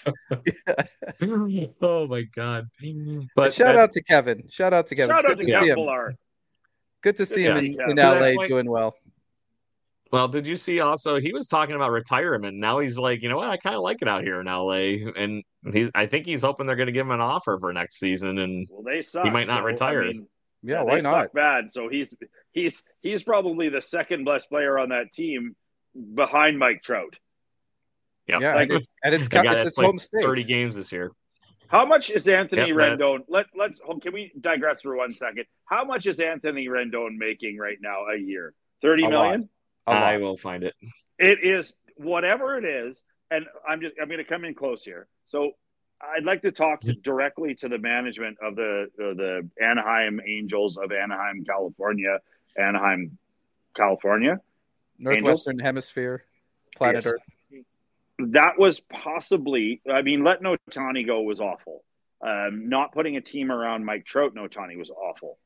Oh my god! But But shout that- out to Kevin. Shout out to Kevin. Shout It's out good to to see Kevin him. Pillar. Good to see Good him to in, see in Kevin. To that L A point- doing well. Well, did you see also he was talking about retirement? Now he's like, you know what? I kind of like it out here in L A, and he's. I think he's hoping they're going to give him an offer for next season, and Well, they suck. He might not so, retire. I mean, Yeah, they why not? suck bad. So he's he's he's probably the second best player on that team behind Mike Trout. yeah, Yeah, Like, and it's and it's, the guy it's that's his played home state. thirty games this year. How much is Anthony Yep, that- Rendon? Let let's hold- can we digress for one second? How much is Anthony Rendon making right now a year? Thirty A million. lot. A I lot. will find it. It is whatever it is, and I'm just I'm going to come in close here. So I'd like to talk to, directly to the management of the uh, the Anaheim Angels of Anaheim, California, Anaheim, California. Northwestern Hemisphere, planet Yes. Earth. That was possibly. I mean, let Notani go was awful. Um, not putting a team around Mike Trout, Notani was awful.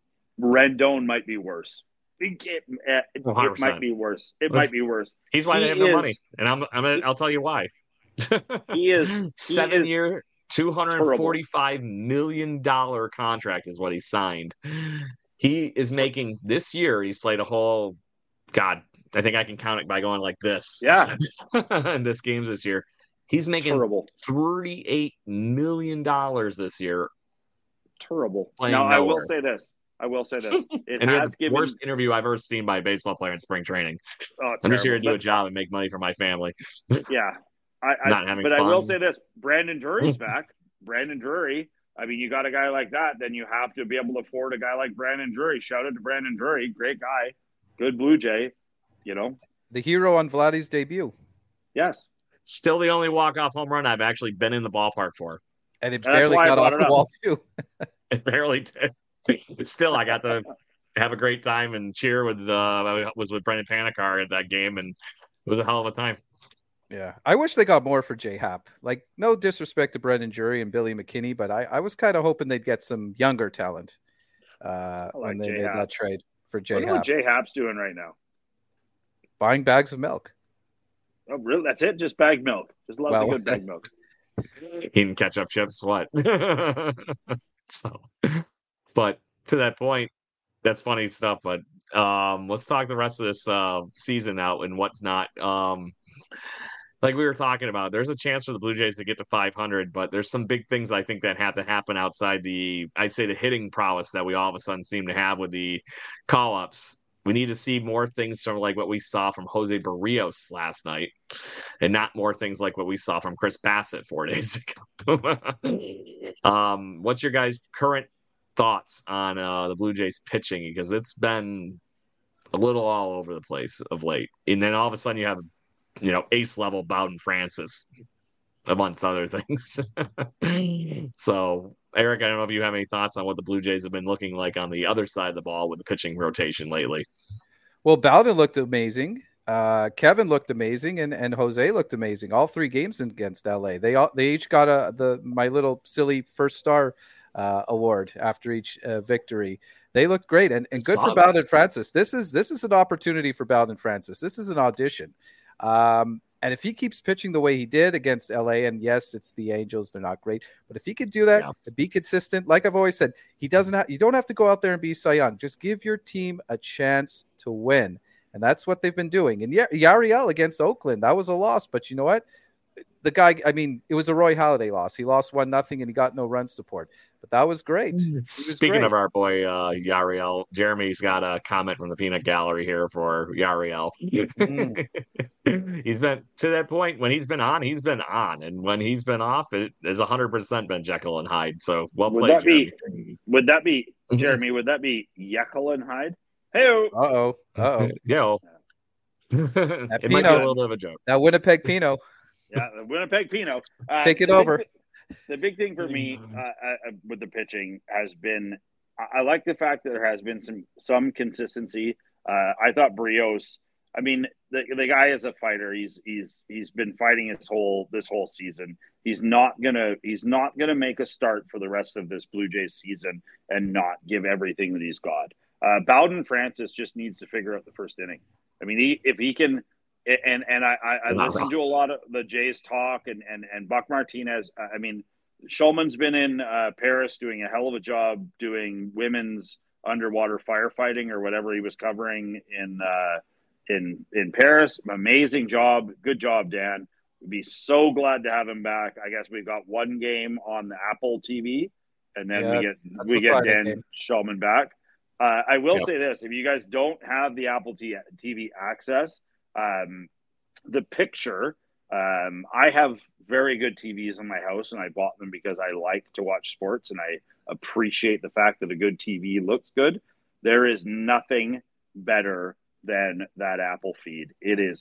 Rendon might be worse. It, it, it, it one hundred percent. might be worse. It Let's- might be worse. He's why He they have no is- money, and I'm. I'm. Gonna, I'll tell you why. He is he seven is year, two hundred forty-five million dollar contract is what he signed. He is making this year. He's played a whole. God, I think I can count it by going like this. Yeah, in this games this year, he's making terrible, thirty-eight million dollars this year. terrible. Playing Now I will nowhere. say this. I will say this. It And he had has the given. worst interview I've ever seen by a baseball player in spring training. Oh, I'm just here to terrible. do a job and make money for my family. But, yeah, I, I Not having but I will fun. say this: Brandon Drury's back. Brandon Drury. I mean, you got a guy like that, then you have to be able to afford a guy like Brandon Drury. Shout out to Brandon Drury, great guy, good Blue Jay. You know, The hero on Vladdy's debut. yes. Still the only walk-off home run I've actually been in the ballpark for. And it That's barely why I got brought off it the up. wall, too. It barely did. But still, I got to have a great time and cheer with. Uh, I was with Brendan Panikar at that game, and it was a hell of a time. Yeah. I wish they got more for J-Hap. Like, no disrespect to Brendan Jury and Billy McKinney, but I, I was kind of hoping they'd get some younger talent uh, like when they J-Hap. made that trade for Look at what J-Hap. J Hap's doing right now. Buying bags of milk. Oh, really? That's it? Just bag milk. Just loves Well- a good bag milk. Eating ketchup chips, what? So, but to that point, that's funny stuff. But um, let's talk the rest of this uh, season out and what's not. Um, like we were talking about, there's a chance for the Blue Jays to get to five hundred, but there's some big things I think that have to happen outside the, I'd say, the hitting prowess that we all of a sudden seem to have with the call-ups. We need to see more things from like what we saw from Jose Barrios last night, and not more things like what we saw from Chris Bassett four days ago. um, what's your guys' current thoughts on uh, the Blue Jays pitching? Because it's been a little all over the place of late, and then all of a sudden you have, you know, ace level Bowden Francis, amongst other things. So, Eric, I don't know if you have any thoughts on what the Blue Jays have been looking like on the other side of the ball with the pitching rotation lately. Well, Bowden looked amazing. Uh, Kevin looked amazing, and, and Jose looked amazing. All three games against L A, they all they each got a the my little silly first star uh, award after each uh, victory. They looked great, and, and good Saw for that. Bowden Francis. This is this is an opportunity for Bowden Francis. This is an audition. Um, and if he keeps pitching the way he did against L A, and yes, it's the Angels, they're not great, but if he could do that, Yeah. be consistent, like I've always said, he doesn't have, you don't have to go out there and be Cy Young. Just give your team a chance to win. And that's what they've been doing. And yeah, Yariel against Oakland, that was a loss, but you know what? The guy, I mean, it was a Roy Halladay loss. He lost one nothing and he got no run support. But but that was great. Was Speaking great. of our boy uh, Yariel, Jeremy's got a comment from the peanut gallery here for Yariel. Mm. He's been to that point when he's been on, he's been on, and when he's been off, it has one hundred percent been Jekyll and Hyde. So well would played, that Jeremy. Be, would that be Jeremy? Would that be Jekyll and Hyde? Hey, uh oh, uh oh, yo. It Pinot, might be a little bit of a joke. That Winnipeg Pinot. Yeah, the Winnipeg Pinot. Uh, take it over. Big, the big thing for me uh, uh, with the pitching has been, I, I like the fact that there has been some some consistency. Uh, I thought Brios. I mean, the the guy is a fighter. He's he's he's been fighting his whole this whole season. He's not gonna he's not gonna make a start for the rest of this Blue Jays season and not give everything that he's got. Uh, Bowden Francis just needs to figure out the first inning. I mean, he, if he can, and and I, I listen to a lot of the Jays talk, and and and Buck Martinez. I mean, Shulman's been in uh, Paris doing a hell of a job doing women's underwater firefighting or whatever he was covering in uh, in in Paris. Amazing job, good job, Dan. We'd be so glad to have him back. I guess we've got one game on the Apple T V, and then yeah, we get we get Dan game. Shulman back. Uh, I will yep. say this: if you guys don't have the Apple T V access, um, the picture, um, I have very good T Vs in my house, and I bought them because I like to watch sports, and I appreciate the fact that a good T V looks good. There is nothing better than that Apple feed. It is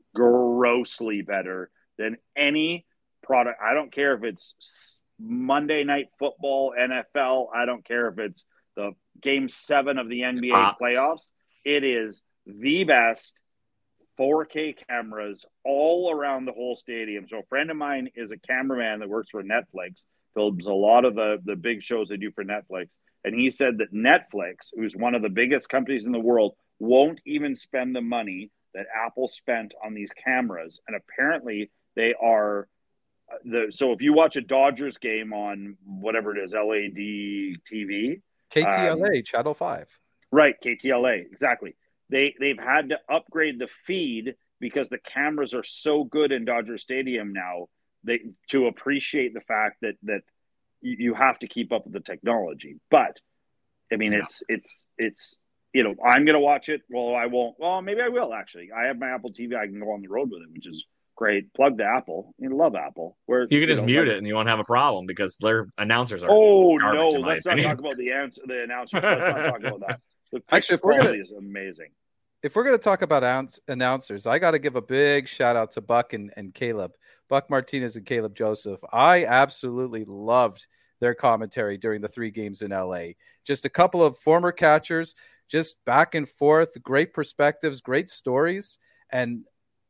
grossly better than any product. I don't care if it's Monday Night Football, N F L. I don't care if it's the game seven of the N B A ah. playoffs. It is the best four K cameras all around the whole stadium. So a friend of mine is a cameraman that works for Netflix, films a lot of the, the big shows they do for Netflix. And he said that Netflix, who's one of the biggest companies in the world, won't even spend the money that Apple spent on these cameras. And apparently they are the, so if you watch a Dodgers game on whatever it is, L A D T V, K T L A, um, Channel five. Right, K T L A, exactly. They, they've had to upgrade the feed because the cameras are so good in Dodger Stadium now they, to appreciate the fact that that you, you have to keep up with the technology. But, I mean, yeah. it's, it's, it's, you know, I'm going to watch it. Well, I won't. Well, maybe I will, actually. I have my Apple T V. I can go on the road with it, which is great. Plug the Apple. You love Apple. Where you can you just know, mute like, it and you won't have a problem because their announcers are. Oh no! Let's not talk about the answer. The announcers. Let's not talk about that. The Actually, if we're gonna, is amazing. If we're going to talk about ounce, announcers, I got to give a big shout out to Buck and, and Caleb, Buck Martinez and Caleb Joseph. I absolutely loved their commentary during the three games in L A. Just a couple of former catchers, just back and forth, great perspectives, great stories, and.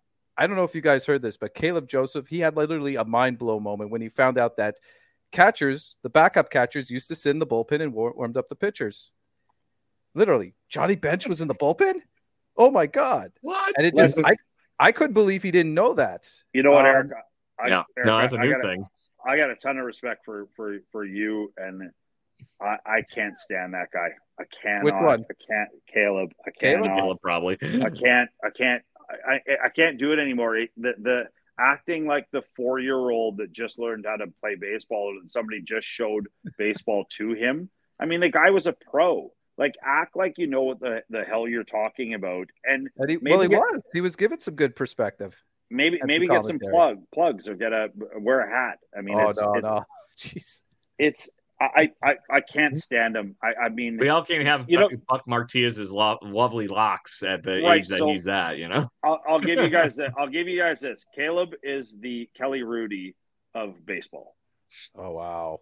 I don't know if you guys heard this, but Caleb Joseph, he had literally a mind blow moment when he found out that catchers, the backup catchers, used to sit in the bullpen and war- warmed up the pitchers. Literally, Johnny Bench was in the bullpen. Oh my God! What? And it just, I, I couldn't believe he didn't know that. You know what, Eric? Um, I, yeah, Eric, no, that's a new I got thing. A, I got a ton of respect for for for you, and I, I can't stand that guy. I cannot. Which one? I can't. Caleb. I can't. Caleb, probably. I can't. I can't. I, I can't do it anymore. The the acting like the four year old that just learned how to play baseball and somebody just showed baseball to him. I mean, the guy was a pro. Like, act like you know what the, the hell you're talking about. And, and he, well, he get, was. He was given some good perspective. Maybe maybe get some plug plugs or get a wear a hat. I mean, oh it's, no it's, no, jeez, it's. I, I, I can't stand him. I, I mean, we all can have you know, Buck Martinez's lo- lovely locks at the right, age that so he's at. You know, I'll, I'll give you guys that. I'll give you guys this. Caleb is the Kelly Rudy of baseball. Oh wow!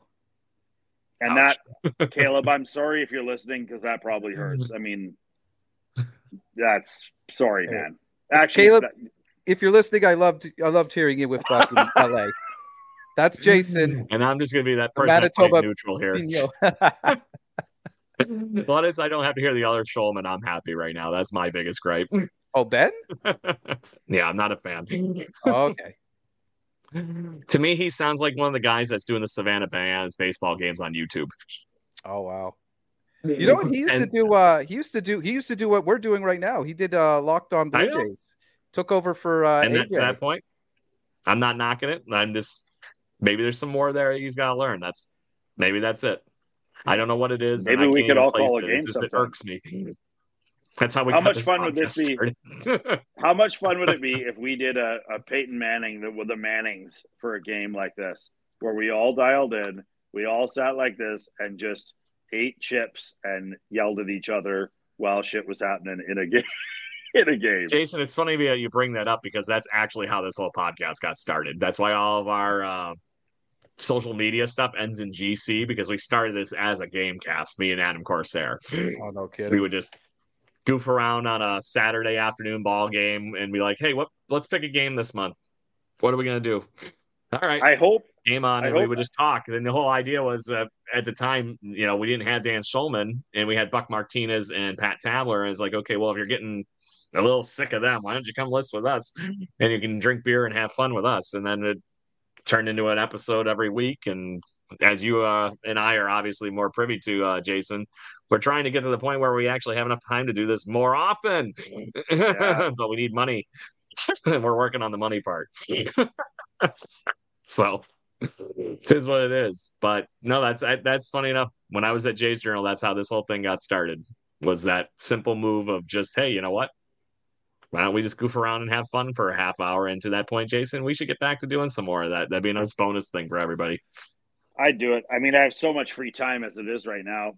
And Ouch. that, Caleb, I'm sorry if you're listening because that probably hurts. I mean, that's sorry, man. Actually, Caleb, that, if you're listening, I loved I loved hearing you with Buck in L A. That's Jason. And I'm just going to be that person Manitoba neutral here. But I don't have to hear the other Shulman. I'm happy right now. That's my biggest gripe. Oh, Ben? Yeah, I'm not a fan. Oh, okay. To me, he sounds like one of the guys that's doing the Savannah Bananas baseball games on YouTube. Oh, wow. You know what he used and, to do? Uh, he used to do. He used to do what we're doing right now. He did uh, Locked On Blue Jays. Took over for uh, and A J. That, to that point, I'm not knocking it. I'm just maybe there's some more there he's got to learn. That's maybe that's it. I don't know what it is. Maybe and I we can't could even all place call a it. game It's just, it sometime. irks me. That's how we How got much this fun would this podcast be? started. How much fun would it be if we did a, a Peyton Manning with the Mannings for a game like this, where we all dialed in, we all sat like this and just ate chips and yelled at each other while shit was happening in a game. In a game. Jason, it's funny that you bring that up because that's actually how this whole podcast got started. That's why all of our uh, social media stuff ends in G C, because we started this as a game cast, me and Adam Corsair. Oh, no kidding. We would just goof around on a Saturday afternoon ball game and be like, hey, what? Let's pick a game this month. What are we going to do? All right. I hope. Game on, I and we hope- would just talk. And the whole idea was uh, at the time, you know, we didn't have Dan Schulman, and we had Buck Martinez and Pat Tabler. And it's like, okay, well, if you're getting a little sick of them, why don't you come list with us? And you can drink beer and have fun with us. And then it turned into an episode every week. And as you uh, and I are obviously more privy to, uh, Jason, we're trying to get to the point where we actually have enough time to do this more often. Yeah. But we need money. We're working on the money part. So it is what it is. But no, that's that's funny enough. When I was at Jay's Journal, that's how this whole thing got started. Was that simple move of just, hey, you know what? Why don't we just goof around and have fun for a half hour? And to that point, Jason, we should get back to doing some more of that. That'd be a nice bonus thing for everybody. I'd do it. I mean, I have so much free time as it is right now.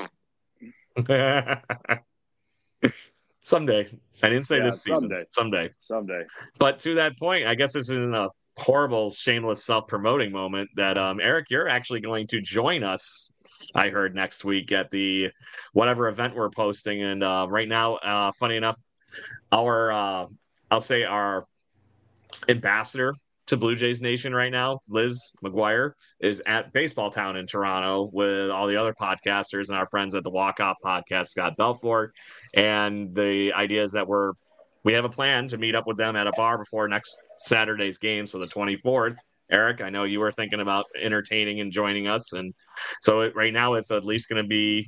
Someday. I didn't say Yeah, this season. someday. Someday. Someday. But to that point, I guess this is a horrible, shameless self-promoting moment that, um, Eric, you're actually going to join us, I heard, next week at the whatever event we're posting. And uh, right now, uh, funny enough, our, uh, I'll say our ambassador to Blue Jays Nation right now, Liz McGuire, is at Baseball Town in Toronto with all the other podcasters and our friends at the Walk Off podcast, Scott Belfort. And the idea is that we're we have a plan to meet up with them at a bar before next Saturday's game, so the twenty-fourth. Eric, I know you were thinking about entertaining and joining us, and so it, right now it's at least going to be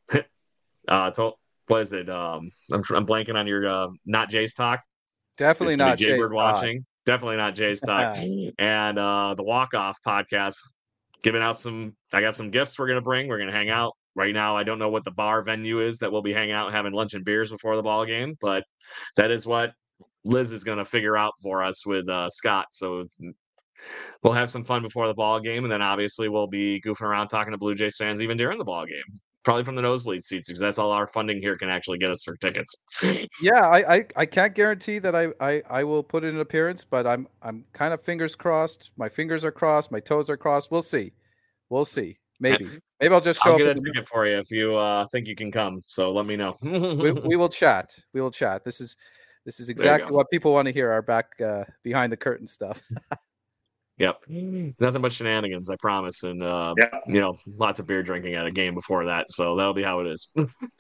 uh to, what is it? Um, I'm, I'm blanking on your uh, not Jay's talk. Definitely It's gonna not be Jay's Jaybird talk. watching. Definitely not Jay's talk. And uh, the Walk Off podcast, giving out some. I got some gifts we're gonna bring. We're gonna hang out. Right now, I don't know what the bar venue is that we'll be hanging out, having lunch and beers before the ball game, but that is what Liz is going to figure out for us with uh, Scott. So we'll have some fun before the ball game, and then obviously we'll be goofing around talking to Blue Jays fans even during the ball game, probably from the nosebleed seats, because that's all our funding here can actually get us for tickets. Yeah, I, I, I can't guarantee that I, I, I will put in an appearance, but I'm I'm kind of fingers crossed. My fingers are crossed. My toes are crossed. We'll see. We'll see. Maybe. Maybe I'll just show I'll up. get a in the- ticket for you if you uh, think you can come. So let me know. we, we will chat. We will chat. This is this is you exactly go. what people want to hear. Our back uh, behind the curtain stuff. Yep. Nothing but shenanigans, I promise. And, uh, Yeah. you know, lots of beer drinking at a game before that. So that'll be how it is.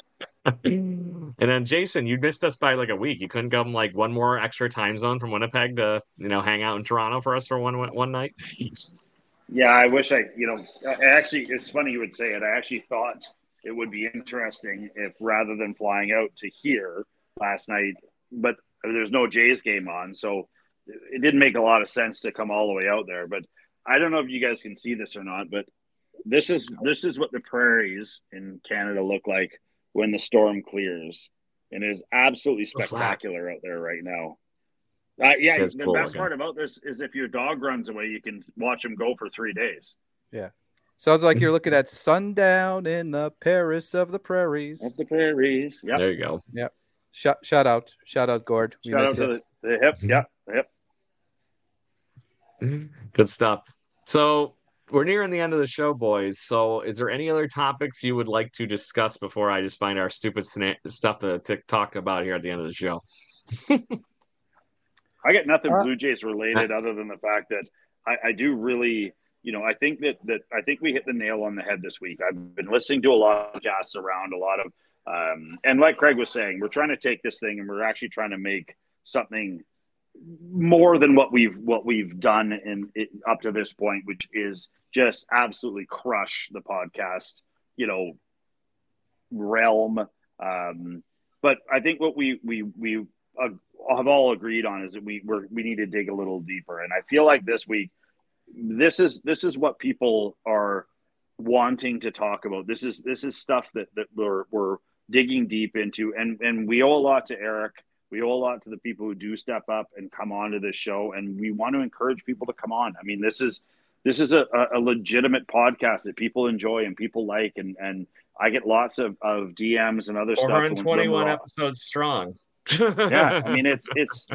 And then, Jason, you missed us by like a week. You couldn't come like one more extra time zone from Winnipeg to, you know, hang out in Toronto for us for one one night? Yeah, I wish I, you know, I actually, it's funny you would say it. I actually thought it would be interesting if rather than flying out to here last night, but there's no Jays game on. So it didn't make a lot of sense to come all the way out there. But I don't know if you guys can see this or not, but this is this is what the prairies in Canada look like when the storm clears. And it is absolutely spectacular out there right now. Uh, yeah, That's the cool best looking. part about this is if your dog runs away, you can watch him go for three days. Sounds like you're looking at sundown in the Paris of the prairies. Up the prairies. Yep. There you go. Shout shout out, shout out, Gord. We Shout out miss to you. the, the hip. Yep. Yep. Good stuff. So we're nearing the end of the show, boys. So is there any other topics you would like to discuss before I just find our stupid sna- stuff to t- talk about here at the end of the show? I got nothing Uh, Blue Jays related other than the fact that I, I do really, you know, I think that that I think we hit the nail on the head this week. I've been listening to a lot of podcasts around a lot of, um, and like Craig was saying, we're trying to take this thing and we're actually trying to make something more than what we've what we've done in it, up to this point, which is just absolutely crush the podcast, you know, realm. Um, but I think what we we we uh, have all agreed on is that we we're, we need to dig a little deeper. And I feel like this week, this is this is what people are wanting to talk about. This is this is stuff that that we're we're digging deep into, and and we owe a lot to Eric. We owe a lot to the people who do step up and come onto this show, and we want to encourage people to come on. I mean, this is this is a, a legitimate podcast that people enjoy and people like, and and I get lots of, of D Ms and other stuff. four hundred twenty-one episodes strong. Yeah, I mean, it's it's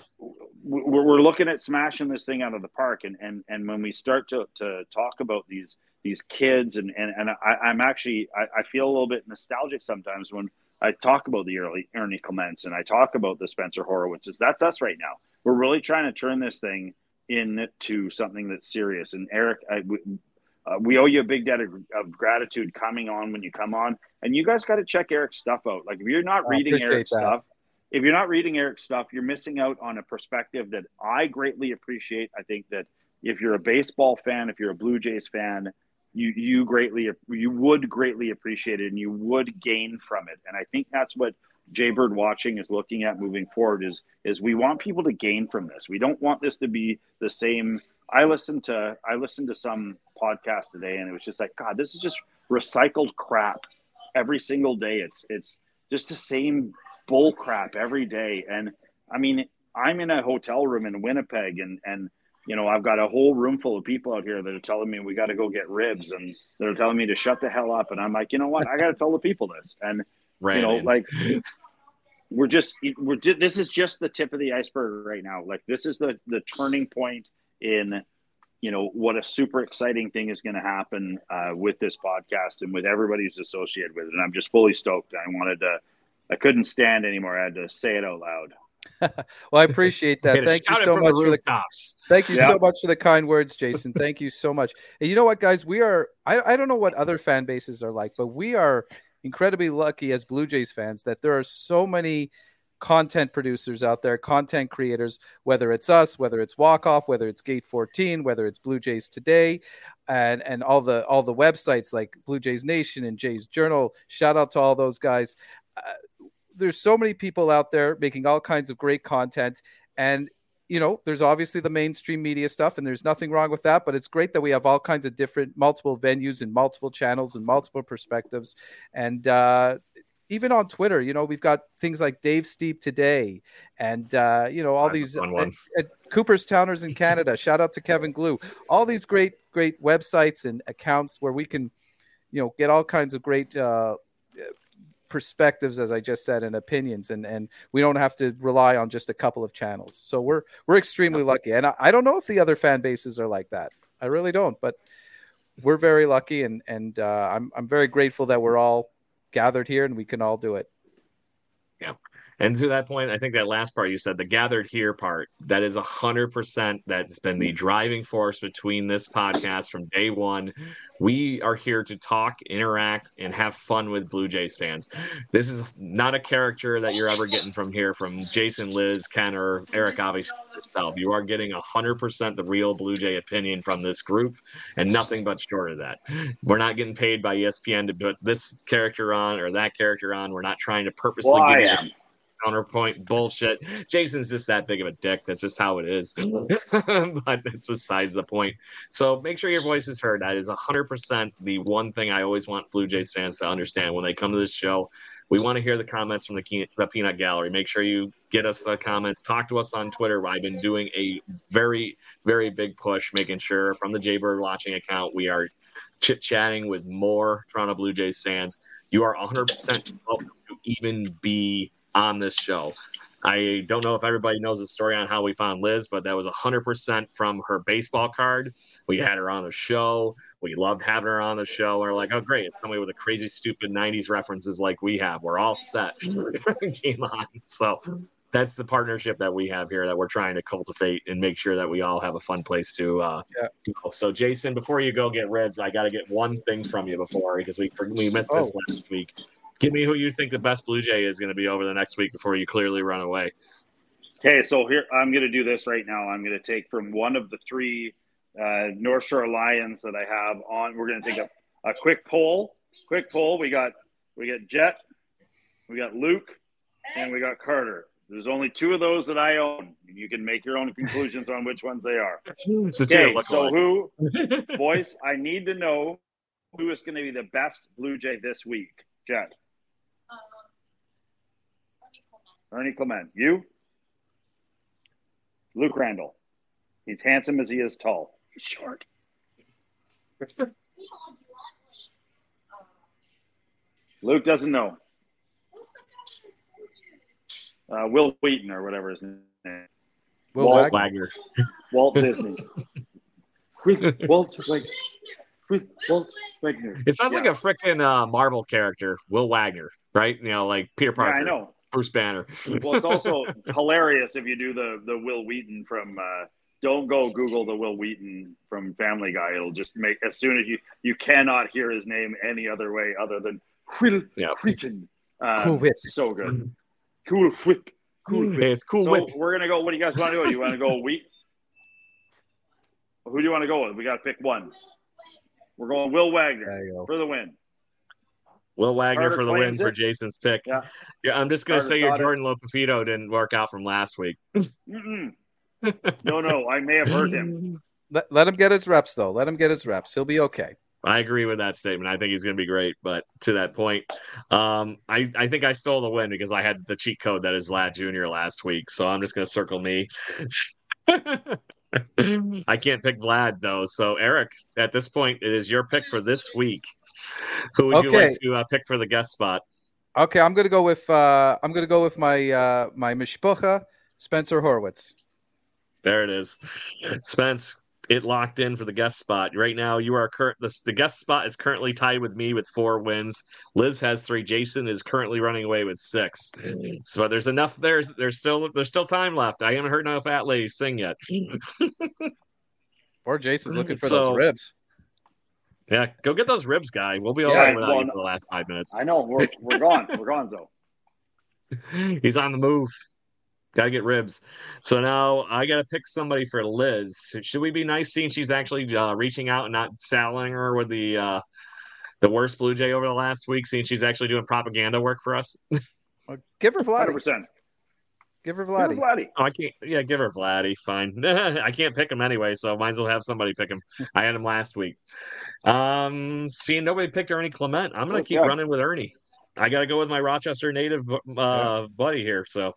we're, we're looking at smashing this thing out of the park, and and and when we start to to talk about these these kids, and and, and I, I'm actually I, I feel a little bit nostalgic sometimes when I talk about the early Ernie Clements and I talk about the Spencer Horowitzes. That's us right now. We're really trying to turn this thing into something that's serious. And Eric, I, we, uh, we owe you a big debt of, of gratitude coming on when you come on. And you guys got to check Eric's stuff out. Like if you're not reading Eric's that. stuff, if you're not reading Eric's stuff, you're missing out on a perspective that I greatly appreciate. I think that if you're a baseball fan, if you're a Blue Jays fan, you you greatly you would greatly appreciate it, and you would gain from it. And I think that's what Jaybird Watching is looking at moving forward. Is is we want people to gain from this. We don't want this to be the same. I listened to I listened to some podcast today, and it was just like, God, this is just recycled crap every single day. It's it's just the same bull crap every day. And I mean, I'm in a hotel room in Winnipeg, and and. You know, I've got a whole room full of people out here that are telling me we got to go get ribs, and they're telling me to shut the hell up. And I'm like, you know what? I got to tell the people this. And, right, you know, man. like we're just, we're just, this is just the tip of the iceberg right now. Like this is the, the turning point in, you know, what a super exciting thing is going to happen uh, with this podcast and with everybody who's associated with it. And I'm just fully stoked. I wanted to, I couldn't stand anymore. I had to say it out loud. Well, I appreciate that. Thank you so much for the tops. Thank you yeah. so much for the kind words, Jason. Thank you so much. And you know what, guys, we are, I, I don't know what other fan bases are like, but we are incredibly lucky as Blue Jays fans that there are so many content producers out there, content creators, whether it's us, whether it's Walk Off, whether it's Gate fourteen, whether it's Blue Jays Today, and, and all the, all the websites like Blue Jays Nation and Jays Journal. Shout out to all those guys. Uh, There's so many people out there making all kinds of great content. And, you know, there's obviously the mainstream media stuff, and there's nothing wrong with that. But it's great that we have all kinds of different multiple venues and multiple channels and multiple perspectives. And uh, even on Twitter, you know, we've got things like Dave Steep Today and, uh, you know, all That's these one. uh, uh, Cooper's Towners in Canada. Shout out to Kevin Glue. All these great, great websites and accounts where we can, you know, get all kinds of great uh perspectives, as I just said, and opinions, and and we don't have to rely on just a couple of channels. So we're we're extremely lucky, and I, I don't know if the other fan bases are like that. I really don't, but we're very lucky, and and uh, I'm I'm very grateful that we're all gathered here and we can all do it. Yeah. And to that point, I think that last part you said, the gathered here part, that is one hundred percent that's been the driving force between this podcast from day one. We are here to talk, interact, and have fun with Blue Jays fans. This is not a caricature that you're ever getting from here from Jason, Liz, Ken, or Eric, obviously yourself. You are getting one hundred percent the real Blue Jay opinion from this group, and nothing but short of that. We're not getting paid by E S P N to put this character on or that character on. We're not trying to purposely well, give I you counterpoint bullshit. Jason's just that big of a dick. That's just how it is. But it's besides the point. So make sure your voice is heard. That is one hundred percent the one thing I always want Blue Jays fans to understand when they come to this show. We want to hear the comments from the, the Peanut Gallery. Make sure you get us the comments. Talk to us on Twitter. I've been doing a very, very big push, making sure from the Jaybird Watching account we are chit-chatting with more Toronto Blue Jays fans. You are one hundred percent welcome to even be on this show. I don't know if everybody knows the story on how we found Liz, but that was one hundred percent from her baseball card. We had her on the show. We loved having her on the show. We're like, oh, great. It's somebody with a crazy, stupid nineties references like we have. We're all set. Came on. So that's the partnership that we have here that we're trying to cultivate and make sure that we all have a fun place to uh, yeah. go. So, Jason, before you go get ribs, I got to get one thing from you before because we, we missed this oh. last week. Give me who you think the best Blue Jay is going to be over the next week before you clearly run away. Okay, so here I'm going to do this right now. I'm going to take from one of the three uh, North Shore Lions that I have on. We're going to take a, a quick poll. Quick poll. We got we got Jet, we got Luke, and we got Carter. There's only two of those that I own. You can make your own conclusions on which ones they are. Okay, so who, boys? I need to know who is going to be the best Blue Jay this week? Jet. Um, Ernie Clement. Ernie Clement. You? Luke Randall. He's handsome as he is tall. He's short. Luke doesn't know. Uh, Will Wheaton or whatever his name is. Will Walt Wagner. Walt Disney. With Walt Wagner. With Walt Wagner. It sounds Yeah. like a freaking uh, Marvel character, Will Wagner, right? You know, like Peter Yeah, Parker. I know. Bruce Banner. Well, it's also hilarious if you do the the Will Wheaton from. Uh, don't go Google the Will Wheaton from Family Guy. It'll just make as soon as you you cannot hear his name any other way other than Will Yeah. Wheaton. Um, Cool whip. So good. Cool whip. Cool whip. Hey, it's cool So whip. we're gonna go. What do you guys want to do? You want to go Wheat? Who do you want to go with? We got to pick one. We're going Will Wagner There you go. for the win. Will Wagner Carter for the win claims for it. Jason's pick. Yeah. Yeah, I'm just going to Carter say your thought it. Jordan Lopefito didn't work out from last week. Mm-mm. No, no, I may have hurt him. Let, let him get his reps, though. Let him get his reps. He'll be okay. I agree with that statement. I think he's going to be great. But to that point, um, I, I think I stole the win because I had the cheat code that is Vlad Junior last week. So I'm just going to circle me. I can't pick Vlad, though. So, Eric, at this point, it is your pick for this week. Who would you Okay. like to uh, pick for the guest spot? Okay, I'm gonna go with uh, I'm gonna go with my uh, my mishpucha, Spencer Horwitz. There it is. Spence, it locked in for the guest spot. Right now, you are current. The, the guest spot is currently tied with me with four wins. Liz has three. Jason is currently running away with six. So there's enough. There's there's still there's still time left. I haven't heard enough Fat Ladies sing yet. Or Jason's looking for So- those ribs. Yeah, go get those ribs, guy. We'll be all Yeah, right without well, you for the last five minutes. I know we're we're gone. We're gone though. He's on the move. Got to get ribs. So now I got to pick somebody for Liz. Should we be nice seeing she's actually uh, reaching out and not saddling her with the uh, the worst Blue Jay over the last week, seeing she's actually doing propaganda work for us? Uh, give her Hundred Vladdy. percent. Give her Vladdy. Vladdy. Oh, I can't. Yeah, give her Vladdy. Fine. I can't pick him anyway, so might as well have somebody pick him. I had him last week. Um, seeing nobody picked Ernie Clement, I'm gonna Oh, keep God. running with Ernie. I got to go with my Rochester native uh, Yeah. buddy here, so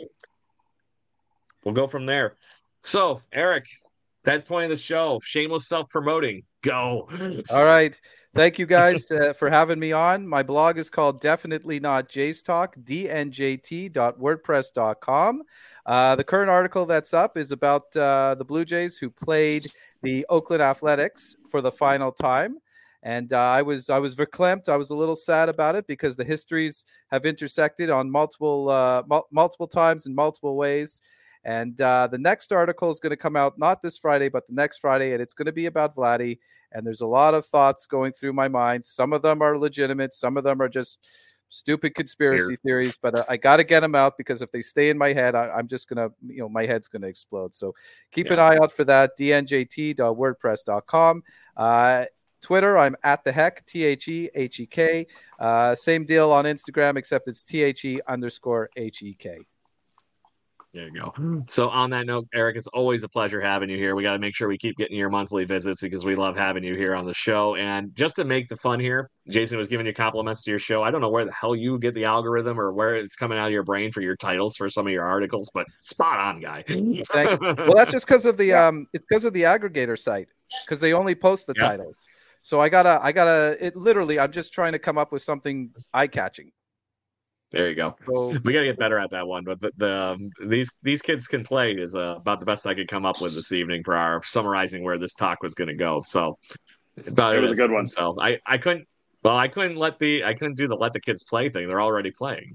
we'll go from there. So, Eric, that's point of the show. Shameless self-promoting. Go. All right. Thank you guys uh, for having me on. My blog is called Definitely Not Jays Talk, d n j t dot wordpress dot com. Uh, the current article that's up is about uh, the Blue Jays who played the Oakland Athletics for the final time. And uh, I was I was verklempt. I was a little sad about it because the histories have intersected on multiple uh, mul- multiple times in multiple ways. And uh, the next article is going to come out not this Friday, but the next Friday, and it's going to be about Vladdy. And there's a lot of thoughts going through my mind. Some of them are legitimate. Some of them are just stupid conspiracy Weird. theories. But uh, I got to get them out because if they stay in my head, I, I'm just going to, you know, my head's going to explode. So keep an Yeah. eye out for that. d n j t dot wordpress dot com. Uh, Twitter, I'm at the heck, T H E H E K. Uh, same deal on Instagram, except it's T H E underscore H E K. There you go. So on that note, Eric, it's always a pleasure having you here. We got to make sure we keep getting your monthly visits because we love having you here on the show. And just to make the fun here, Jason was giving you compliments to your show. I don't know where the hell you get the algorithm or where it's coming out of your brain for your titles for some of your articles, but spot on, guy. Thank you. Well, that's just because of the um, it's because of the aggregator site because they only post the Yeah. titles. So I gotta, I gotta. It literally, I'm just trying to come up with something eye catching. There you go. So We got to get better at that one, but the, the um, these these kids can play is uh, about the best I could come up with this evening for our summarizing where this talk was going to go. So about It was a is. good one. So I I couldn't well I couldn't let the I couldn't do the let the kids play thing. They're already playing.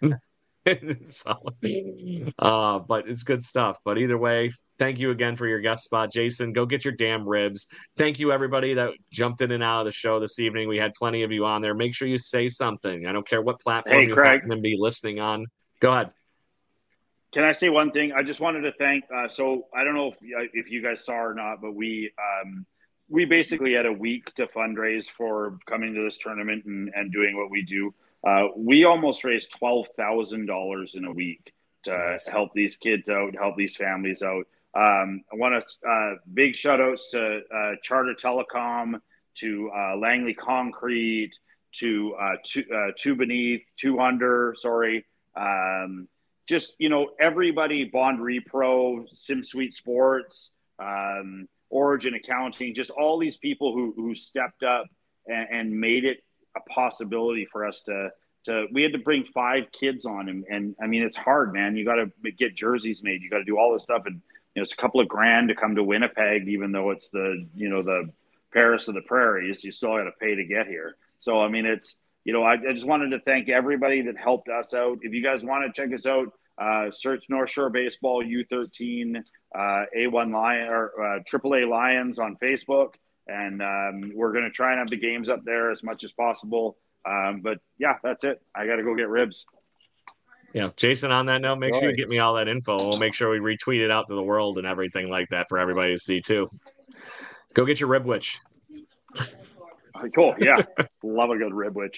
so, uh, but it's good stuff. But either way, thank you again for your guest spot, Jason. Go get your damn ribs. Thank you, everybody that jumped in and out of the show this evening. We had plenty of you on there. Make sure you say something. I don't care what platform Hey, you Craig. happen to be listening on. Go ahead. Can I say one thing? I just wanted to thank. Uh, so I don't know if if you guys saw or not, but we um, we basically had a week to fundraise for coming to this tournament and, and doing what we do. Uh, we almost raised twelve thousand dollars in a week to Nice. help these kids out, help these families out. Um, I want to uh, big shout outs to uh, Charter Telecom, to uh, Langley Concrete, to uh, two, uh, two beneath, two under, sorry. Um, just, you know, everybody, Bond Repro, SimSuite Sports, um, Origin Accounting, just all these people who, who stepped up and, and made it a possibility for us to, to, we had to bring five kids on. And, and I mean, it's hard, man. You got to get jerseys made. You got to do all this stuff. And, you know, it's a couple of grand to come to Winnipeg, even though it's the, you know, the Paris of the prairies, you still got to pay to get here. So, I mean, it's, you know, I, I just wanted to thank everybody that helped us out. If you guys want to check us out, uh, search North Shore Baseball U thirteen, uh, A one Lion or uh, triple A Lions on Facebook. And um, we're going to try and have the games up there as much as possible. Um, but yeah, that's it. I got to go get ribs. Yeah, Jason, on that note, make All sure right. you get me all that info. We'll make sure we retweet it out to the world and everything like that for everybody to see too. Go get your ribwich. Cool. Yeah. Love a good ribwich.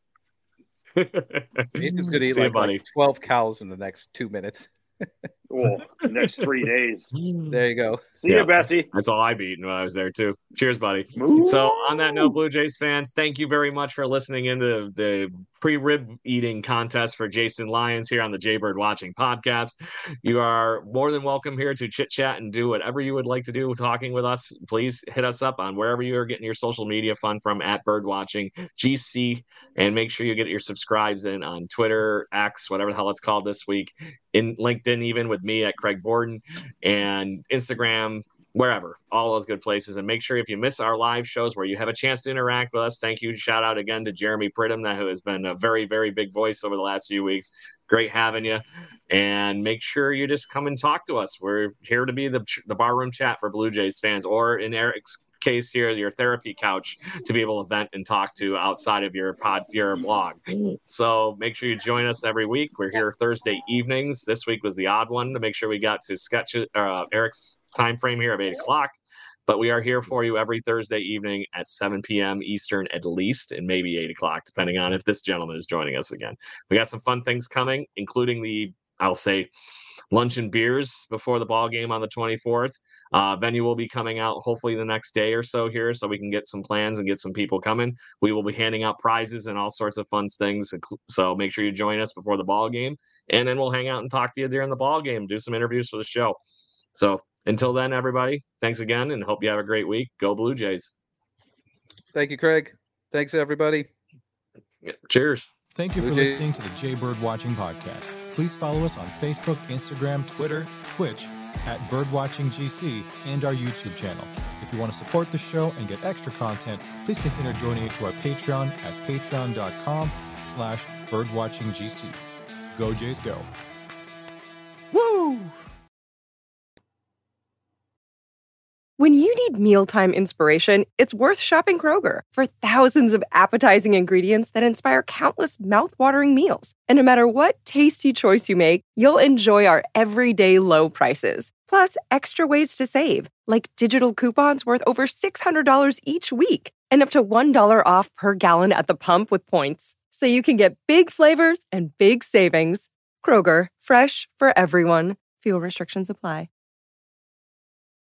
Jason's going to eat See you, like, buddy. like twelve cows in the next two minutes. Oh, the next three days. There you go. See Yeah. you, Bessie. That's all I've eaten when I was there too. Cheers, buddy. Ooh. So on that note, Blue Jays fans, thank you very much for listening into the pre-rib eating contest for Jason Lyons here on the Jaybird Watching Podcast. You are more than welcome here to chit chat and do whatever you would like to do talking with us. Please hit us up on wherever you are getting your social media fun from at Birdwatching G C, and make sure you get your subscribes in on Twitter, X, whatever the hell it's called this week, in LinkedIn, even with me at Craig Borden, and Instagram, wherever, all those good places. And make sure if you miss our live shows where you have a chance to interact with us, thank you. Shout out again to Jeremy Pridham, that who has been a very, very big voice over the last few weeks. Great having you. And make sure you just come and talk to us. We're here to be the, the barroom chat for Blue Jays fans, or in Eric's case here, your therapy couch to be able to vent and talk to outside of your pod, your blog. So make sure you join us every week. We're here Thursday evenings. This week was the odd one to make sure we got to sketch uh, Eric's time frame here of eight o'clock. But we are here for you every Thursday evening at seven p.m. Eastern at least, and maybe eight o'clock, depending on if this gentleman is joining us again. We got some fun things coming, including the, I'll say, lunch and beers before the ball game on the twenty-fourth. Uh, venue will be coming out hopefully the next day or so here, so we can get some plans and get some people coming. We will be handing out prizes and all sorts of fun things. So make sure you join us before the ball game, and then we'll hang out and talk to you during the ball game, do some interviews for the show. So until then, everybody, thanks again, and hope you have a great week. Go Blue Jays. Thank you, Craig. Thanks, everybody. Yeah, cheers. Thank you Blue for Jays. listening to the Jaybird Watching Podcast. Please follow us on Facebook, Instagram, Twitter, Twitch at Birdwatching G C, and our YouTube channel. If you want to support the show and get extra content, please consider joining to our Patreon at patreon.com slash birdwatchinggc. Go Jays, go. Woo! When you need mealtime inspiration, it's worth shopping Kroger for thousands of appetizing ingredients that inspire countless mouthwatering meals. And no matter what tasty choice you make, you'll enjoy our everyday low prices. Plus, extra ways to save, like digital coupons worth over six hundred dollars each week and up to one dollar off per gallon at the pump with points. So you can get big flavors and big savings. Kroger, fresh for everyone. Fuel restrictions apply.